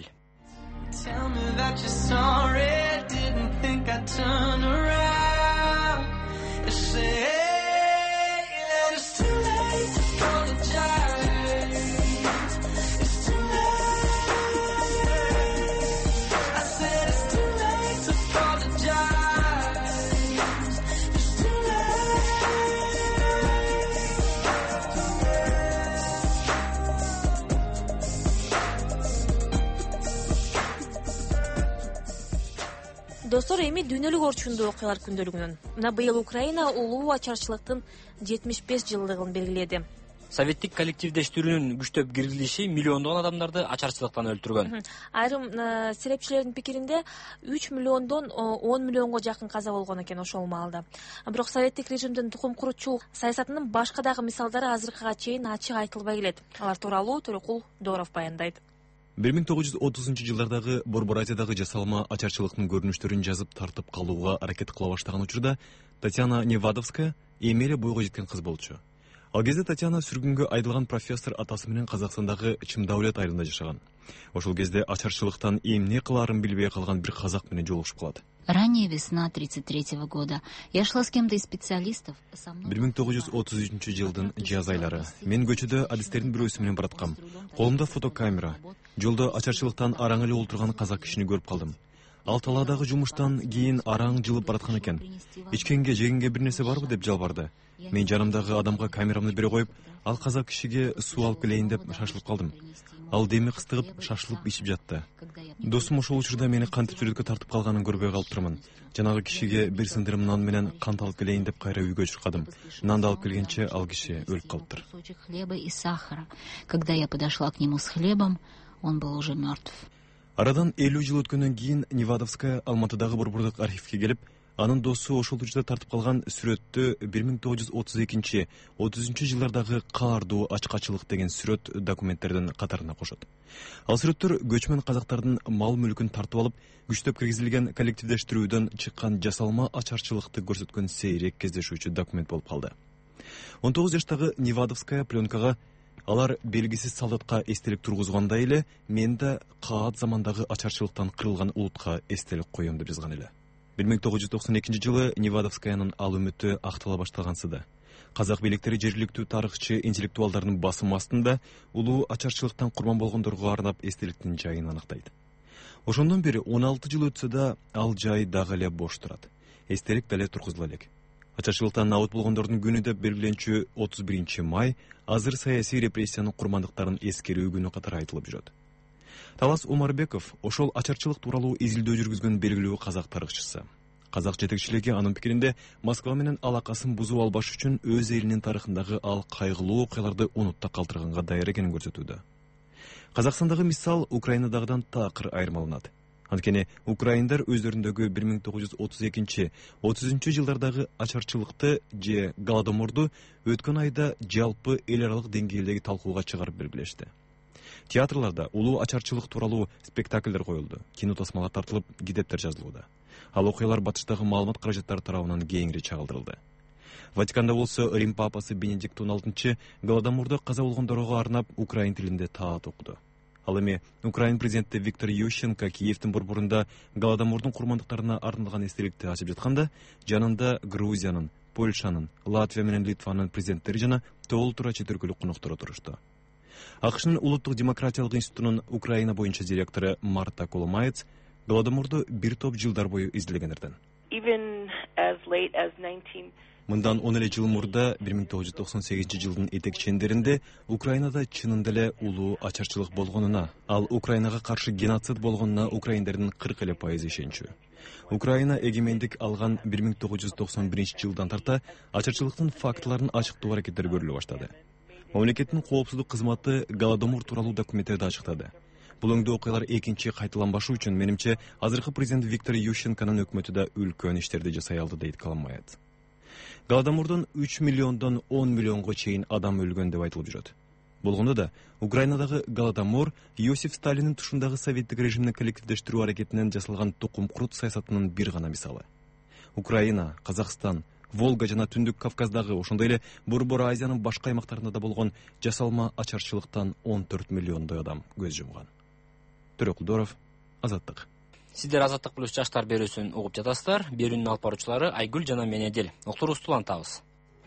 Достор, эми дүйнөлүк орчундуу окуялар күндөлүгүнөн. Мына быйыл Украина улуу ачарчылыктын 75 жылдыгын белгиледи. Советтик коллективдештирүүнүн күчтөп киргизилиши миллиондогон адамдарды ачарчылыктан өлтүргөн. Айрым серепчилердин пикиринде 3 миллиондон 10 миллионго жакын каза болгон экен ошол маалда. Бирок советтик режимдин тукум куручу саясатынын башка дагы мисалдары азыркыга чейин ачык айтылбай келет. Алар тууралуу Төрөкул Дооров баяндайт. 1930-жылдардагы Борбор Азиядагы жасалма ачарчылыктын көрүнүштөрүн жазып тартып калууга аракет кыла баштаган учурда Татьяна Невадовская эми эле бойго жеткен кыз болчу. Ал кезде Татьяна сүргүнгө айдалган профессор атасы менен Казакстандагы Чымдавлет айылында жашаган. Ошол кезде ачарчылыктан эмне кылаарын билбей калган бир казак менен жолугушуп калат. Ранняя весна 1933 года. Я шла с кем-то из специалистов. 1933-жылдын жаз айлары. Мен көчөдө адистердин бирөөсү менен бараткам. Колумда фотокамера. Жолдо ачарчылыктан араң эле олтурган казак кишини көрүп калдым. Ал талаадагы жумуштан кийин араң жылып бараткан экен. Ичкенге, жегенге бир нерсе барбы деп жалбарды. Мен жанымдагы адамга камерамды бере коюп, ал казак кишиге суу алып келейин деп шашылып калдым. Ал деми кыстыгып, шашылып ичип жатты. Досум ошол учурда мени кантип сүрөткө тартып калганын көрбөй калып турмун. Жанагы кишиге бир сындырым нан менен кант алып келейин деп кайра үйгө чуркадым. Нанды алып келгенче ал киши өлүп калыптыр. Хлеба и сахара. Когда я подошла к нему с хлебом, он был уже мертв. Арадан 50 жыл өткөндөн кийин Невадовская Алматыдагы борбордук архивге келип, анын досу ошол учурда тартып калган сүрөттү 1932-33 жылдардагы каардуу ачкачылык деген сүрөт документтердин катарына кошот. Ал сүрөттөр көчмөн казактардын мал мүлкүн тартып алып, күчтөп киргизилген коллективдештирүүдөн чыккан жасалма ачарчылыкты көрсөткөн сейрек кездешүүчү документ болуп калды. 19 жаштагы Невадовская пленкага алар белгисиз солдатка эстелик тургузгандай эле, мен да каат замандагы ачарчылыктан кырылган улутка эстелик коем деп жазган эле. 1992-жылы Невадовскаянын ал үмүтү актала башталгансыды. Казак бийликтери жергиликтүү тарыхчы интеллектуалдардын басым астында улуу ачарчылыктан курман болгондорго арнап эстеликтин жайын аныктайт. Ошондон бери 16 жыл өтсө да ал жай дагы эле бош турат. Эстелик деле тургузула элек. Ачарчылыктан абут болгондордун күнү деп белгиленчү 31 май азыр саясий репрессиянын курмандыктарын эскерүү күнү катары айтылып жүрөт. Талас Омарбеков ошол ачарчылык тууралуу изилдөө жүргүзгөн белгилүү казак тарыхчысы. Казак жетекчилиги анын пикиринде Москва менен алакасын бузуп албаш үчүн өз элинин тарыхындагы ал кайгылуу окуяларды унутта калтырганга даяр экенин көрсөтүүдө. Казакстандагы мисал Украинадагыдан такыр айырмаланат. Анткени украиндар өздөрүндөгү 1932-33 жылдардагы ачарчылыкты же голодоморду өткөн айда жалпы эл аралык деңгээлдеги талкууга чыгарып белгилешти. Театрларда улуу ачарчылык тууралуу спектакльдер коюлду, кино тасмалар тартылып, китептер жазылууда. Ал окуялар батыштагы маалымат каражаттары тарабынан кеңири чагылдырылды. Ватиканда болсо Рим папасы Бенедикт XVI голодомордо каза болгондорго арнап украин тилинде таат окуду. Ал эми Украин президенти Виктор Ющенко Киевдин борборунда голодомордун курмандыктарына арналган эстеликти ачып жатканда, жанында Грузиянын, Польшанын, Латвия менен Литванын президенттери жана толтура чет өлкөлүк коноктор отурушту. АКШнын улуттук демократиялык институтунун Украина боюнча директору Марта Коломаец голодоморду бир топ жылдар бою изилдегендерден. Мындан 10 эле жыл мурда 1998 жылдын этек-чендеринде Украинада чынында эле улуу ачарчылык болгонуна, ал Украинага каршы геноцид болгонуна украиндердин 40% ишенчү. Украина эгемендик алган 1991 жылдан тарта ачарчылыктын фактыларын ачыктоо аракеттери көрүлө баштады. Мамлекеттин коопсуздук кызматы голодомор тууралуу документтерди ачыктады. Бул өңдүү окуялар экинчи кайталанбашы үчүн менимче азыркы президент Виктор Ющенконун өкмөтү да үлкөн иштерди жасай алды дейт Коломаец. Голодомордон 3 миллиондон 10 миллионго чейин адам өлгөн деп айтылып жүрөт. Болгондо да Украинадагы голодомор Иосиф Сталиндин тушундагы советтик режимдин коллективдештирүү аракетинен жасалган тукум курут саясатынын бир гана мисалы. Украина, Казакстан, Волга жана Түндүк Кавказдагы, ошондой эле Борбор Азиянын башка аймактарында да болгон жасалма ачарчылыктан 14 миллиондой адам көз жумган. Төрөкулдоров, Азаттык. Сиздер Азаттык плюс жаштар берүүсүн угуп жатасыздар. Берүүнүн алып баруучулары Айгүл жана Менедил. Октурубузду улантабыз.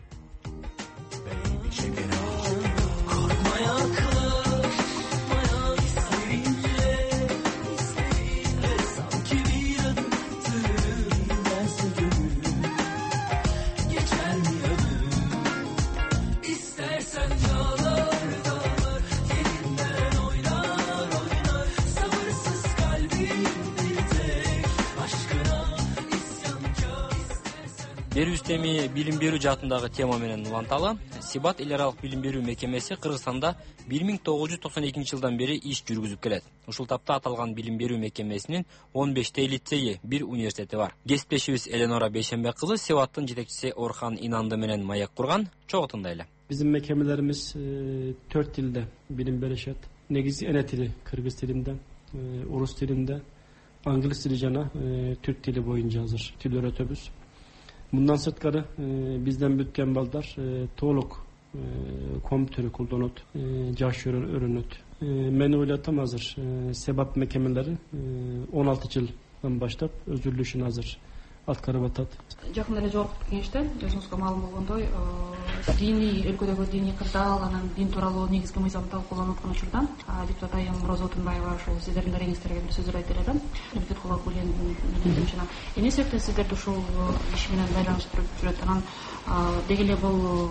Берүүбүз эми билим берүү жаатындагы тема менен уланталы. Сибат эл аралык билим берүү мекемеси Кыргызстанда 1992 жылдан бери иш жүргүзүп келет. Ушул тапта аталган билим берүү мекемесинин 15 лицейи, бир университети бар. Кесиптешибиз Эленора Бейшембек кызы Сибаттын жетекчиси Орхан Инанды менен маек курган. Чогуу тыңдайлы. Биздин мекемелерimiz 4 тилде билим беришет. Негизи эне тили кыргыз тилинде, орус тилинде, англис тили жана түрк тили боюнча азыр тил өйрөтөбүз. Bundan sırtkары bizden bütken balдар толук kompüteri kullanıp jaş öğrenöt. Men oylatam hazır. Sebap mekemeleri 16 yıldan başlap özürlüşün hazır. Atkарып атат. Жакында эле жогорку кеңеште өзүңүзгө маалым болгондой диний өлкөдөгү диний кырдаал анан дин тууралуу негизги мыйзам талкууланып аткан учурда депутат айым Роза Отунбаева ошол сиздердин дарегиңиздерге бир сөздөр айтып эле да. Депутат менен жана эмне себептен сиздерди ушул иш менен байланыштырып жүрөт анан деги эле бул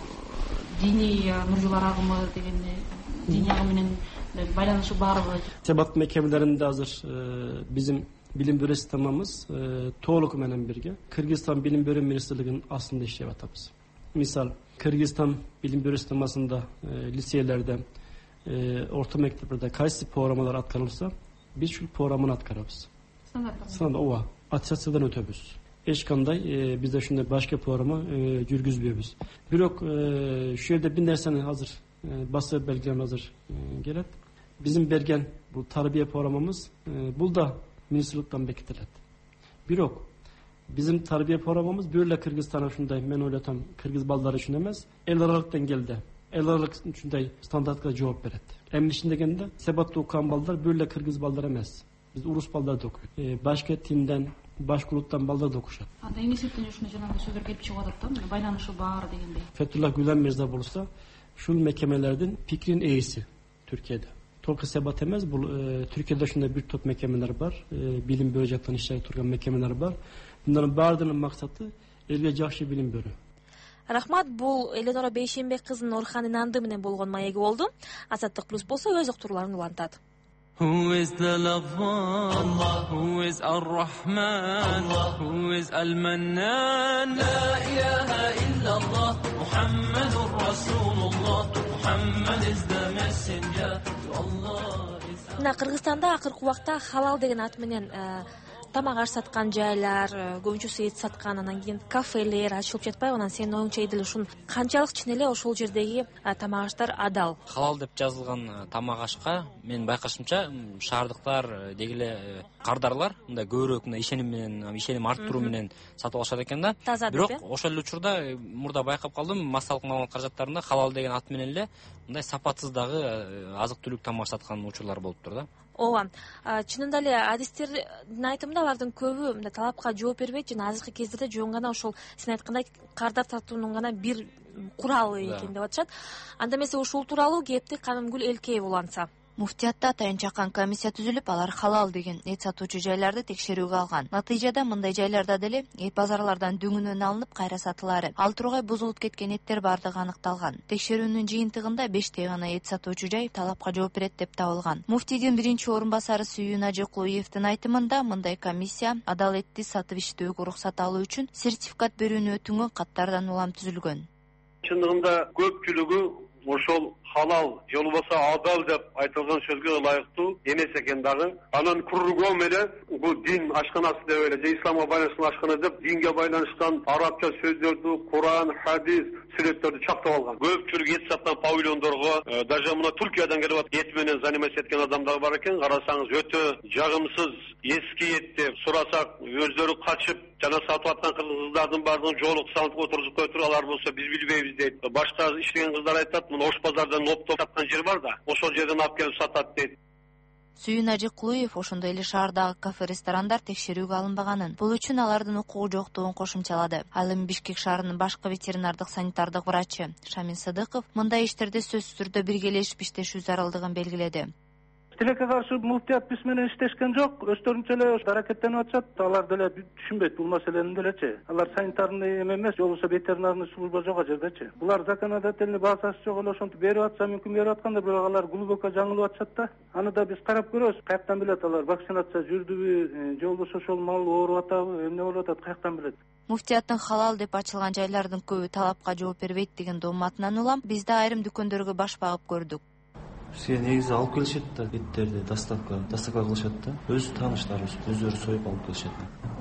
диний нуржулар агымы деген диний агым менен байланышы барбы? Себап мекемелеринде азыр bizim bilim berүү системамыз толук менен бирге Кыргызстан билим берүү министрлигинин астында иштеп атабыз. Мисал, Кыргызстан билим берүү системасында лицейлерде, орто мектептерде кайсы программалар аткарылса, биз ушул программаны аткарабыз. Стандарт ооба, аттестациядан өтөбүз. Эч кандай бизде ушундай башка программа жүргүзбөйбүз. Бирок ушул жерде бир нерсени азыр басып белгилем азыр келет. Bizim bergen bu tarbiye programımız bul da ministrlikten beketilet. Birok bizim tarbiye programımız böyle Kırgızstan'a şunday men oylatam Kırgız balları için emez. El aralıktan geldi. El aralık şunday standartlara cevap veret. Emin içinde geldi. Sebatta okuyan ballar böyle Kırgız balları emez. Biz Urus balları da okuyoruz. Başka timden, başka uluttan balları da okuşat. Anda en iyisinden şunu canım sözler gelip çıkıyordu da baylanışı bağır degende. Fethullah Gülen Mirza bulursa şu mekemelerden fikrin eğisi Türkiye'de. Tolka sebat emez. Bu Türkiye'de şunda bir top mekemeler var. Bilim böcekten işler turgan mekemeler var. Bunların bağırdığının maksatı элге жакшы билим берүү. Рахмат, бул Эленора Бейшенбек кызынын Орхан Инанды менен болгон маеги болду. Азаттык плюс болсо өз уктурууларын улантат. Who is the Lover? Allah. Who is Ar-Rahman? Allah. Who is Al-Mannan? La ilaha illallah. Muhammadur Rasulullah. Muhammad is the messenger. Allah is... Мына Кыргызстанда акыркы убакта халал деген ат менен тамак аш саткан жайлар, көбүнчөсү эт саткан, анан кийин кафелер ачылып жатпайбы? Анан сенин оюңча Эдил, ушун канчалык чын эле ошол жердеги тамак аштар адал? Халал деп жазылган тамак ашка менин байкашымча шаардыктар деги эле кардарлар мындай көбүрөөк ишеним арттыруу менен сатып алышат экен да. Бирок ошол эле учурда мурда байкап калдым, массалык маалымат каражаттарында халал деген ат менен эле мындай сапатсыз дагы азык түлүк тамак саткан учурлар болуптур да. Ооба, чынында эле адистердин айтымында алардын көбү мындай талапка жооп бербейт жана азыркы кездерде жөн гана ошол сен айткандай кардар тартуунун гана бир куралы экен деп атышат. Анда эмесе ушул тууралуу кепти Канымгүл Элкеева улантса. Муфтиятта атайын чакан комиссия түзүлүп, алар халал деген эт сатуучу жайларды текшерүүгө алган. Натыйжада мындай жайларда деле эт базарлардан дөңүнөн алынып кайра сатылары, ал тургай бузулуп кеткен эттер бардыгы аныкталган. Текшерүүнүн жыйынтыгында 5 гана эт сатуучу жай талапка жооп берет деп табылган. Муфтийдин биринчи орун басары Сүйүн Ажыкулуевдин айтымында мындай комиссия адал этти сатып иштөөгө уруксат алуу үчүн сертификат берүүнү өтүнгөн каттардан улам түзүлгөн. Чындыгында көпчүлүгү ошол халал же болбосо адал деп айтылган сөзгө ылайыктуу эмес экен дагы. Анан кургоо менен бул дин ашканасы деп эле же исламга байланыштуу ашкана деп динге байланышкан арабча сөздөрдү, Куран, хадис, сүрөттөрдү чактап алган. Көпчүлүк эт саткан павильондорго, даже мына Туркиядан келип атып эт менен заниматься эткен адамдар бар экен. Карасаңыз өтө жагымсыз эски эт деп сурасак өздөрү качып жана сатып аткан кыздардын баардыгын жоолук салып отургузуп коюптур. Алар болсо биз билбейбиз дейт. Башка иштеген кыздар айтат, мына Ош базардан оптоп саткан жер бар да, ошол жерден алып келип сатат дейт. Сүйүн Ажыкулуев ошондой эле шаардагы кафе-ресторандар текшерүүгө алынбаганын, бул үчүн алардын укугу жоктугун кошумчалады. Ал эми Бишкек шаарынын башкы ветеринардык санитардык врачы Шамин Сыдыков мындай иштерде сөзсүз түрдө биргелешип иштешүү зарылдыгын белгиледи. Тилекке каршы муфтият биз менен иштешкен жок, өздөрүнчө эле аракеттенип атышат. Алар деле түшүнбөйт бул маселени делечи. Алар санитарный эмес, же болбосо ветеринарный служба жок жердечи. Булар законодательный базасы жок эле ошентип берип атса мүмкүн берип атканда, бирок алар глубоко жаңылып атышат да. Аны да биз карап көрөбүз. Каяктан билет алар вакцинация жүрдүбү, же болбосо ошол мал ооруп атабы, эмне болуп атат, каяктан билет. Муфтияттын халал деп ачылган жайлардын көбү талапка жооп бербейт деген дооматынан улам биз да айрым дүкөндөргө баш багып көрдүк. Бизге негизи алып келишет да, эттерди доставка кылышат да. Өз тааныштарыбыз өздөрү союп алып келишет.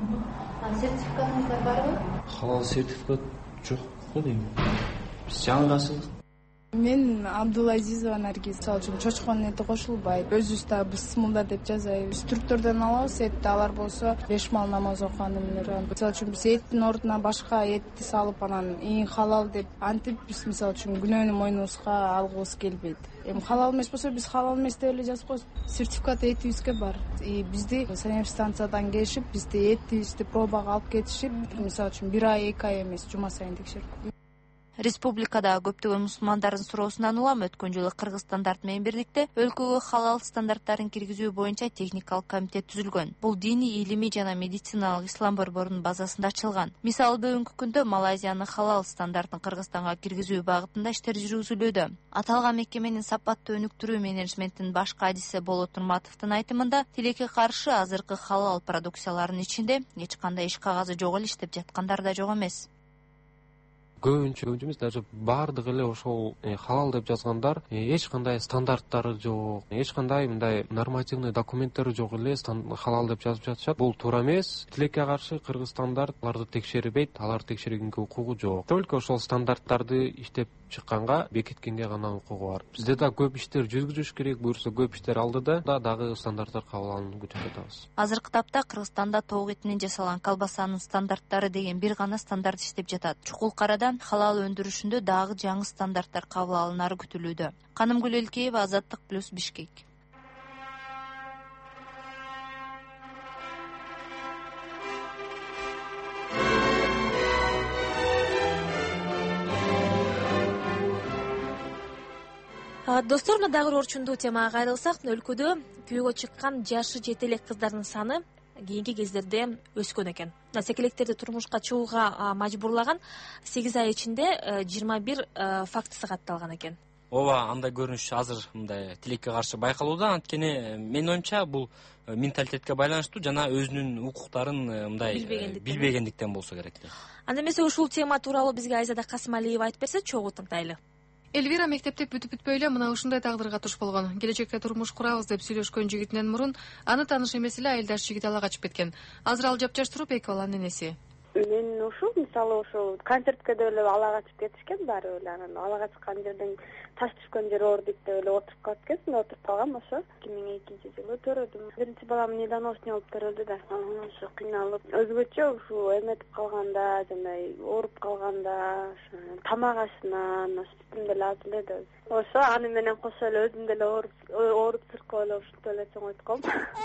Сертификатыңыздар барбы? Халал сертификат жок го дейм. Биз жаңыласыз. Мен Абдулазизова Наргиз. Мисалы үчүн чочконун эти кошулбайт. Өзүбүз да бысмылда деп жазайбыз. Түрктөрдөн алабыз этти, алар болсо 5 мал намаз окуган эмелер. Мисалы үчүн биз эттин ордуна башка этти салып, анан эң халал деп антип биз мисалы үчүн күнөөнү мойнубузга алгыбыз келбейт. Эми халал эмес болсо биз халал эмес деп эле жазып коебуз. Сертификат этибизге бар. Бизди санэпидстанциядан келишип, бизди этибизди пробага алып кетишип, мисалы үчүн 1 ай 2 ай эмес, жума сайын текшерип. Республикада көптөгөн мусулмандардын суроосунан улам өткөн жылы Кыргыз стандарт менен бирликте өлкөгө халал стандарттарын киргизүү боюнча техникалык комитет түзүлгөн. Бул диний, илимий жана медициналык ислам борборунун базасында ачылган. Мисалы бүгүнкү күндө Малайзиянын халал стандартын Кыргызстанга киргизүү багытында иштер жүргүзүлүүдө. Аталган мекеменин сапаттуу өнүктүрүү менеджментинин башкы адиси Болот Нурматовдун айтымында, тилекке каршы азыркы халал продукцияларынын ичинде эч кандай иш кагазы жок эле иштеп жаткандар да жок эмес. Көбүнчөбүз даже бардыгы эле ошол халал деп жазгандар эч кандай стандарттары жок, эч кандай мындай нормативный документтери жок эле халал деп жазып жатышат. Бул туура эмес. Тилекке каршы Кыргыз стандарт аларды текшербейт, алар текшергенге укугу жок. Только ошол стандарттарды иштеп чыкканга, бекиткенге гана укугу бар. Бизде да көп иштер жүргүзүш керек, буюрса көп иштер алдыда дагы стандарттар кабыл алынып күтүп жатабыз. Азыркы тапта Кыргызстанда тоок этинен жасалган колбасанын стандарттары деген бир гана стандарт иштеп жатат. Чукул карада халал өндүрүшүндө дагы жаңы стандарттар кабыл алынары күтүлүүдө. Канымгүл Элкеева, Азаттык плюс, Бишкек. Достор, дагы орчундуу темага кайрылсак, өлкөдө күйөөгө чыккан жашы жете элек кыздардын саны кийинки кездерде өскөн экен. Секелектерди турмушка чыгууга мажбурлаган 8 ай ичинде 21 фактысы катталган экен. ооба, андай көрүнүш азыр мындай тилекке каршы байкалууда. Анткени менин оюмча бул менталитетке байланыштуу жана өзүнүн укуктарын мындай билбегендиктен болсо керек. Анда эмесе ушул тема тууралуу бизге Айзада Касымалиева айтып берсе чогуу тыңдайлы. Эльвира мектепте бүтүп-бүтпөй эле мына ушундай тагдырга туш болгон. Келечекте турмуш курабыз деп сүйлөшкөн жигитинен мурун аны тааныш эмес эле айылдаш жигит ала качып кеткен. Азыр ал жапжаш туруп 2 баланын энеси. Мен ушул мисалы ошол концертке деле ала качып кетишкен баары эле. Анан ала качкан жерден таш түшкөн жер ордик деп эле отуруп калып кетсин, отуруп калгам ошо. 2002-жылы төрөдүм. Биринчи балам недоношный болуп төрөлдү да. Анан ошо кыйналып, өзгөчө ушул эметип калганда, жана ооруп калганда, тамак ашынан сүтүм деле аз эле. Ошо аны менен кошо эле өзүм деле ооруп сыркап эле ушинтип эле чоңойтком.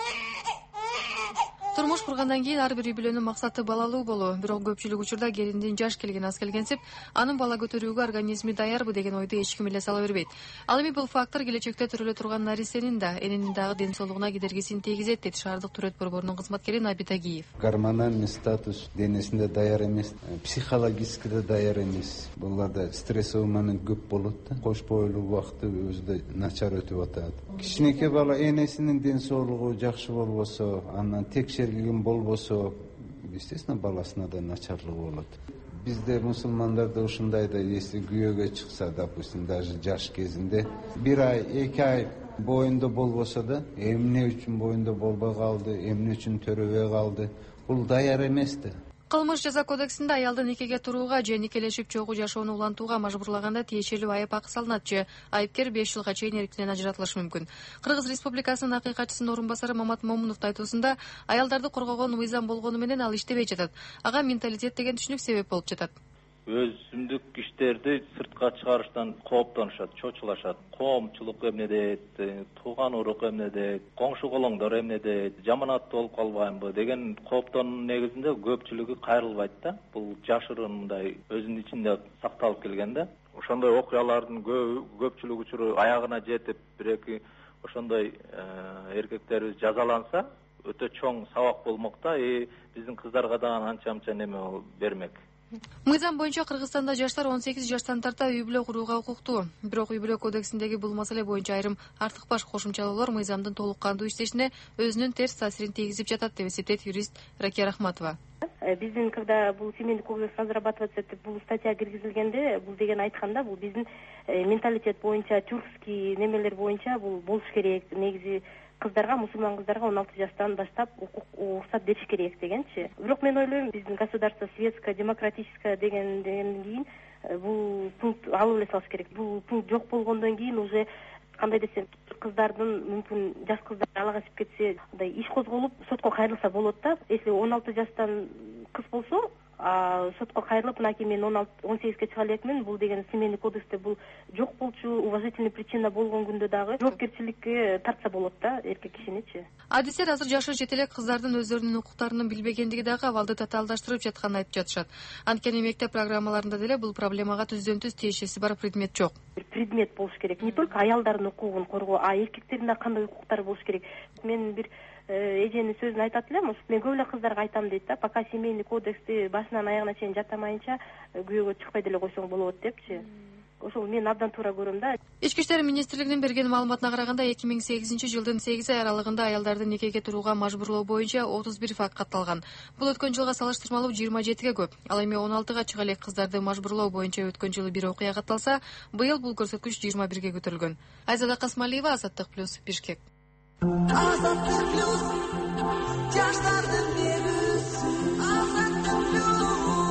Турмуш кургандан кийин ар бир үй бүлөнүн максаты балалуу болуу. Бирок көпчүлүк учурда келиндин жаш келген аз келгенсип, анын бала көтөрүүгө организми даярбы деген ойду эч ким эле сала бербейт. Ал эми бул фактор келечекте төрөлө турган нарисенин да, эненин дагы ден соолугуна кедергисин тийгизет, дейт шаардык түрөт борборунун кызматкери Набит Агиев. Гормоналдык статус денесинде даяр эмес, психологически да даяр эмес. Буларда стрессовый момент көп болот да. Кош бойлуу убакыты өзү начар өтүп атат. Кичинекей бала энесинин ден соолугу жакшы болбосо, андан текшерилген болбосо, естественно, баласына да начарлык болот. Бизде мусулмандарда ушундай да, если күйөөгө чыкса, допустим, даже жаш кезинде 1 ай, 2 ай боюнда болбосо да, эмне үчүн боюнда болбой калды, эмне үчүн төрөбөй калды, бул даяр эмес да. Кылмыш жаза кодексинде аялды никеге турууга же никелешип чогуу жашоону улантууга мажбурлаганда тиешелүү айып акы салынат же айыпкер 5 жылга чейин эркинен ажыратылышы мүмкүн. Кыргыз Республикасынын акыйкатчысынын орун басары Мамат Момуновдун айтуусунда аялдарды коргогон мыйзам болгону менен ал иштебей жатат. Ага менталитет деген түшүнүк себеп болуп жатат. Өзүмдүк иштерди сыртка чыгарыштан кооптонушат, чочулашат. Коомчулук эмне дейт, тууган урук эмне дейт, коңшу колоңдор эмне дейт, жаманаттуу болуп калбаймбы деген кооптоонун негизинде көпчүлүгү кайрылбайт да. Бул жашыруун мындай өзүнүн ичинде сакталып келген да. Ошондой окуялардын көпчүлүк учуру аягына жетип, бир-эки ошондой эркектерибиз жазаланса, өтө чоң сабак болмок да. Биздин кыздарга да анча неме бермек. Мыйзам боюнча Кыргызстанда жаштар 18 жаштан тарта үй бүлө курууга укуктуу. Бирок үй бүлө кодексиндеги бул маселе боюнча айрым артыкбаш кошумчалоолор мыйзамдын толук кандуу иштешине өзүнүн терс таасирин тийгизип жатат деп эсептейт юрист Ракия Рахматова. Биздин когда бул семейный кодекс разрабатываться этип бул статья киргизилгенде, бул деген айтканда, бул биздин менталитет боюнча, тюркский немелер боюнча бул болуш керек. Негизи кыздарга, мусулман кыздарга 16 жаштан баштап уруксат бериш керек дегенчи. Бирок мен ойлойм, биздин государство светское, демократическое дегенден кийин бул пункт алып эле салыш керек. Бул пункт жок болгондон кийин уже кандай десем, кыздардын мүмкүн жаш кыздар ала качып кетсе, мындай иш козголуп, сотко кайрылса болот да. Если 16 жаштан кыз болсо, сотко кайрылып, мынакей мен 18-ге чыга элекмин, бул деген семейный кодексте бул жок болчу, уважительный причина болгон күндө дагы жоопкерчиликке тартса болот да эркек кишиничи. Адистер азыр жашы жете элек кыздардын өздөрүнүн укуктарынын билбегендиги дагы абалды татаалдаштырып жатканын айтып жатышат. Анткени мектеп программаларында деле бул проблемага түздөн-түз тиешеси бар предмет жок. Предмет болуш керек. Не только аялдардын укугун коргоо, а эркектердин да кандай укуктары болуш керек. Мен бир эженин сөзүн айтат элем, мен көп эле кыздарга айтам дейт да, пока семейный кодексти башынан аягына чейин жаттамайынча күйөөгө чыкпай деле койсоң болот депчи. Ошол мен абдан туура көрөм да. Ички иштер министрлигинин берген маалыматына караганда 2008-жылдын 8 ай аралыгында аялдарды никеге турууга мажбурлоо боюнча 31 факт катталган. Бул өткөн жылга салыштырмалуу 27-ге көп. Ал эми 16-га чыга элек кыздарды мажбурлоо боюнча өткөн жылы бир окуя катталса, быйыл бул көрсөткүч 21-ге көтөрүлгөн. Айзада Касымалиева, Азаттык плюс, Бишкек. Азаттык плюс, жаштардын берүүсү, Азаттык плюс.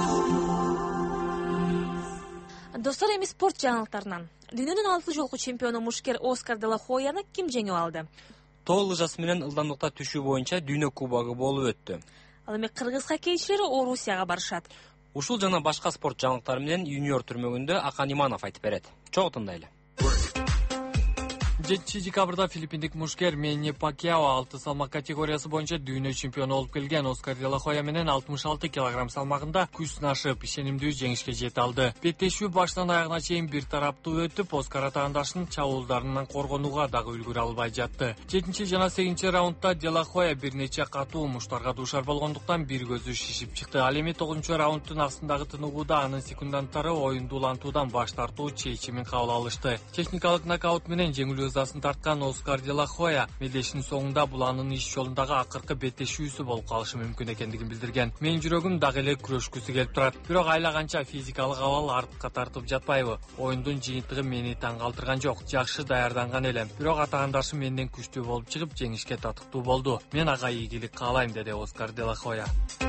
Достор, эми спорт жаңылыктарынан. Дүйнөнүн 6 жолку чемпиону мушкер Оскар де ла Хойяны ким жеңип алды? Тоо лыжасы менен ылдамдыкта түшүү боюнча дүйнө кубогу болуп өттү. Ал эми кыргыз хоккейчилери Орусияга барышат. Ушул жана башка спорт жаңылыктары менен юниор түрмөгүндө Акан Иманов айтып берет. Чогуу тыңдайлы. 7-декабрда филиппиндик мушкер Мэнни Пакьяо 6 салмак категориясы боюнча дүйнө чемпиону болуп келген Оскар де ла Хоя менен 66 килограмм салмагында күч сынашып, ишенимдүү жеңишке жете алды. Беттешүү башынан аягына чейин бир тараптуу өтүп, Оскар атаандашынын чабуулдарынан коргонууга дагы үлгүрө албай жатты. 7 жана 8 раундда де ла Хоя бир нече катуу муштарга дуушар болгондуктан бир көзү шишип чыкты. Ал эми 9 раунддун астындагы тыныгууда анын секунданттары оюнду улантуудан баш тартуу чечимин кабыл алышты. Техникалык нокаут менен жеңилүү ызасын тарткан Оскар де ла Хоя мелдештин соңунда бул анын иш жолундагы акыркы беттешүүсү болуп калышы мүмкүн экендигин билдирген. Менин жүрөгүм дагы эле күрөшкүсү келип турат. Бирок айлаганча физикалык абал артка тартып жатпайбы? Оюндун жыйынтыгы мени таң калтырган жок. Жакшы даярданган элем. Бирок атаандашым менден күчтүү болуп чыгып, жеңишке татыктуу болду. Мен ага ийгилик каалайм, деди Оскар де ла Хоя.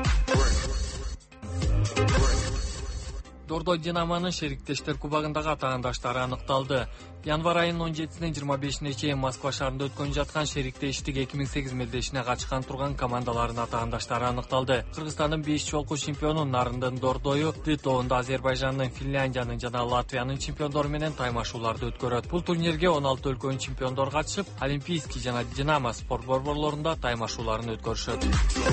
Дордо Динамонун шериктештер кубогундагы атаандаштары аныкталды. Январь айынын 17-синен 25-ине чейин Москва шаарында өткөн жаткан шериктештик 2008 мелдешине качкан турган командалардын атаандаштары аныкталды. Кыргызстандын 5 жолку чемпиону Нарындын Дордою Д тобунда Азербайжандын, Финляндиянын жана Латвиянын чемпиондору менен таймашууларды өткөрөт. Бул турнирге 16 өлкөнүн чемпиондору катышып, Олимпийский жана Динамо спорт борборлорунда таймашууларын өткөрүшөт.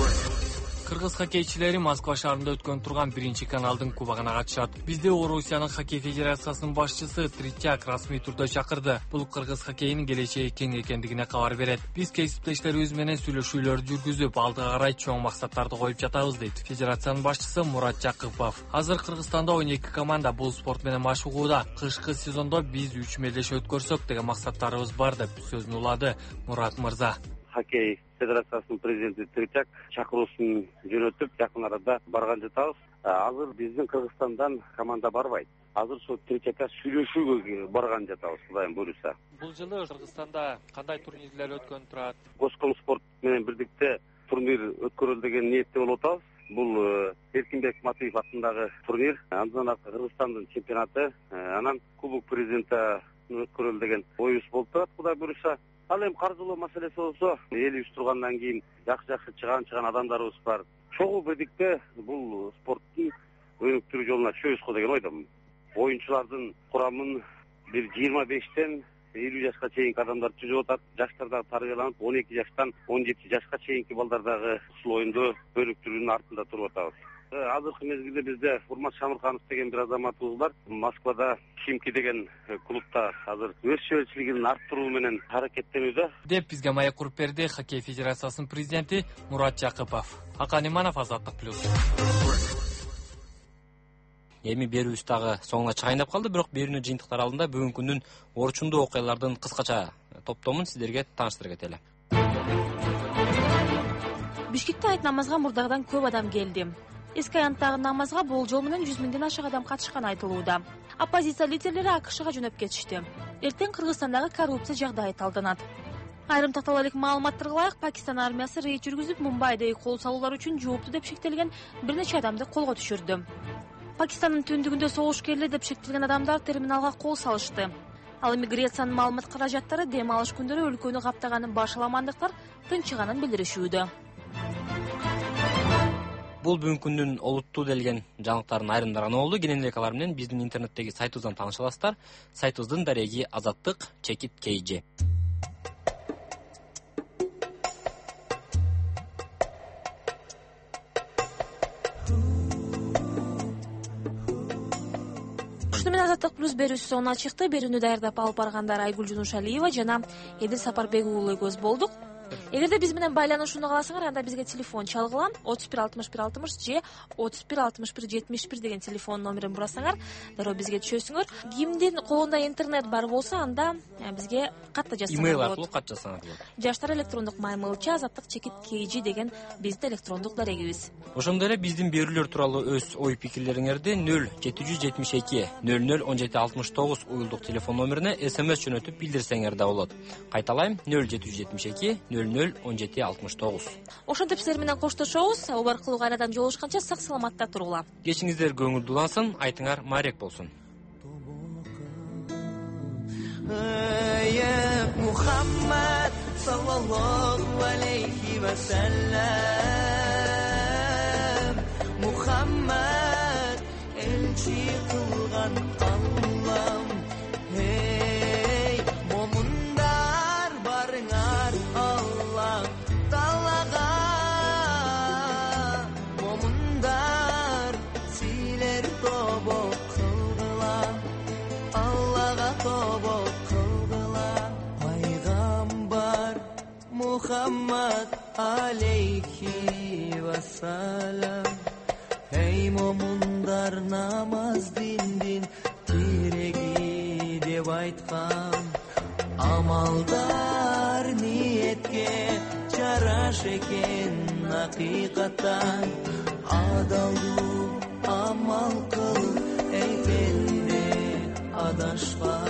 Кыргыз хоккейчилери Москва шаарында өткөн турган 1-каналдын кубогуна катышат. Бизди Орусиянын хоккей федерациясынын башчысы Тритяк расмий түрдө чакырды. Бул кыргыз хоккейинин келечеги кең экендигине кабар берет. Биз кесиптештерибиз менен сүйлөшүүлөрдү жүргүзүп, алдыга карай чоң максаттарды коюп жатабыз, дейт федерациянын башчысы Мурат Жакыпов. Азыр Кыргызстанда 12 команда бул спорт менен машыгууда. Кышкы сезондо биз 3 мелдеш өткөрсөк деген максаттарыбыз бар, деп сөзүн улады Мурат мырза. Хоккей федерациясынын президенти Тритяк чакыруусун жөнөтүп, жакын арада барган жатабыз. Азыр биздин Кыргызстандан команда барбайт. Азыр ошо Тритякка сүйлөшүүгө барган жатабыз, Кудайым буйруса. Бул жылы Кыргызстанда кандай турнирлер өткөн турат? Госкомспорт менен бирдикте турнир өткөрөлү деген ниетте болуп атабыз. Бул Эркинбек Матыев атындагы турнир, андан Кыргызстандын чемпионаты, анан Кубок президента өткөрөлү деген оюбуз болуп турат, Кудай буйруса. Ал эми каржылоо маселеси болсо, элибиз тургандан кийин жакшы чыган адамдарыбыз бар. Чогуу бирдикте бул спорттун өнүктүрүү жолуна чөбүз го деген ойдомун. Оюнчулардын курамын бир 25тен 50 жашка чейинки адамдар түзүп атат. Жаштар дагы тарбияланып, 12 жаштан 17 жашка чейинки балдар дагы ушул оюнду өнүктүрүүнүн артында туруп атабыз. Азыркы мезгилде бизде Урмат Шамырканов деген бир азаматыбыз бар. Москвада Химки деген клубта азыр өз чөбөрчүлүгүн арттыруу менен аракеттенүүдө, деп бизге маек куруп берди хоккей федерациясынын президенти Мурат Жакыпов. Акан Иманов, Азаттык плюс. Эми берүүбүз дагы соңуна чыгайын деп калды, бирок берүүнүн жыйынтыктары алдында бүгүнкү күндүн орчундуу окуялардын кыскача топтомун сиздерге тааныштыра кетели. Бишкекте айт намазга мурдагыдан көп адам келди. Эски аянттагы намазга болжол менен 100 миңден ашык адам катышканы айтылууда. Оппозиция лидерлери АКШга жөнөп кетишти. Эртең Кыргызстандагы коррупция жагдайы талданат. Айрым тактала элек маалыматтарга ылайык, Пакистан армиясы рейд жүргүзүп, Мумбайдагы кол салуулар үчүн жоопту деп шектелген бир нече адамды колго түшүрдү. Пакистандын түндүгүндө согушкерлер деп шектелген адамдар терминалга кол салышты. Ал эми Грециянын маалымат каражаттары дем алыш күндөрү өлкөнү каптаганын башаламандыктар тынчыганын билдиришүүдө. Бул бүгүнкү күндүн олуттуу делген жаңылыктардын айрымдары гана болду. Кенен эле алар менен биздин интернеттеги сайтыбыздан тааныша аласыздар. Сайтыбыздын дареги azattik.kj. Ушуну менен Азаттык плюс берүүсү соңуна чыкты. Берүүнү даярдап алып баргандар Айгүл Жунушалиева жана Эдил Сапарбек уулу экөөбүз болдук. Эгерде биз менен байланышууну кааласаңар, анда бизге телефон чалгыла 31 61 60 же 31 61 71 деген телефон номерин бурасаңар, дароо бизге түшөсүңөр. Кимдин колунда интернет бар болсо, анда бизге катта жазсаңар болот. Имейл аркылуу кат жазсаңар болот. Жаштар электрондук маймылча azattik.kj деген биздин электрондук дарегибиз. Ошондой эле биздин берүүлөр тууралуу өз ой пикирлериңерди 0772 00 17 69 уюлдук телефон номерине SMS жөнөтүп билдирсеңер да болот. Кайталайм 0772 00 17 69. Ошентип силер менен коштошобуз. Ал аркылуу кайрадан жолугушканча сак саламатта туругула. Кечиңиздер көңүлдүүлансын, айтыңар маарек болсун. Muhammad sallallahu alayhi wa sallam, Muhammad elçi kılgan Allah'ım, hey momunda Muhammad aleyhi ve selam. Ey mo'minlar namaz dindin tiregi deb aytkan. Amaldar niyetke jaraş eken haqiqatan. Adaldu amal kıl ey bende adashgan.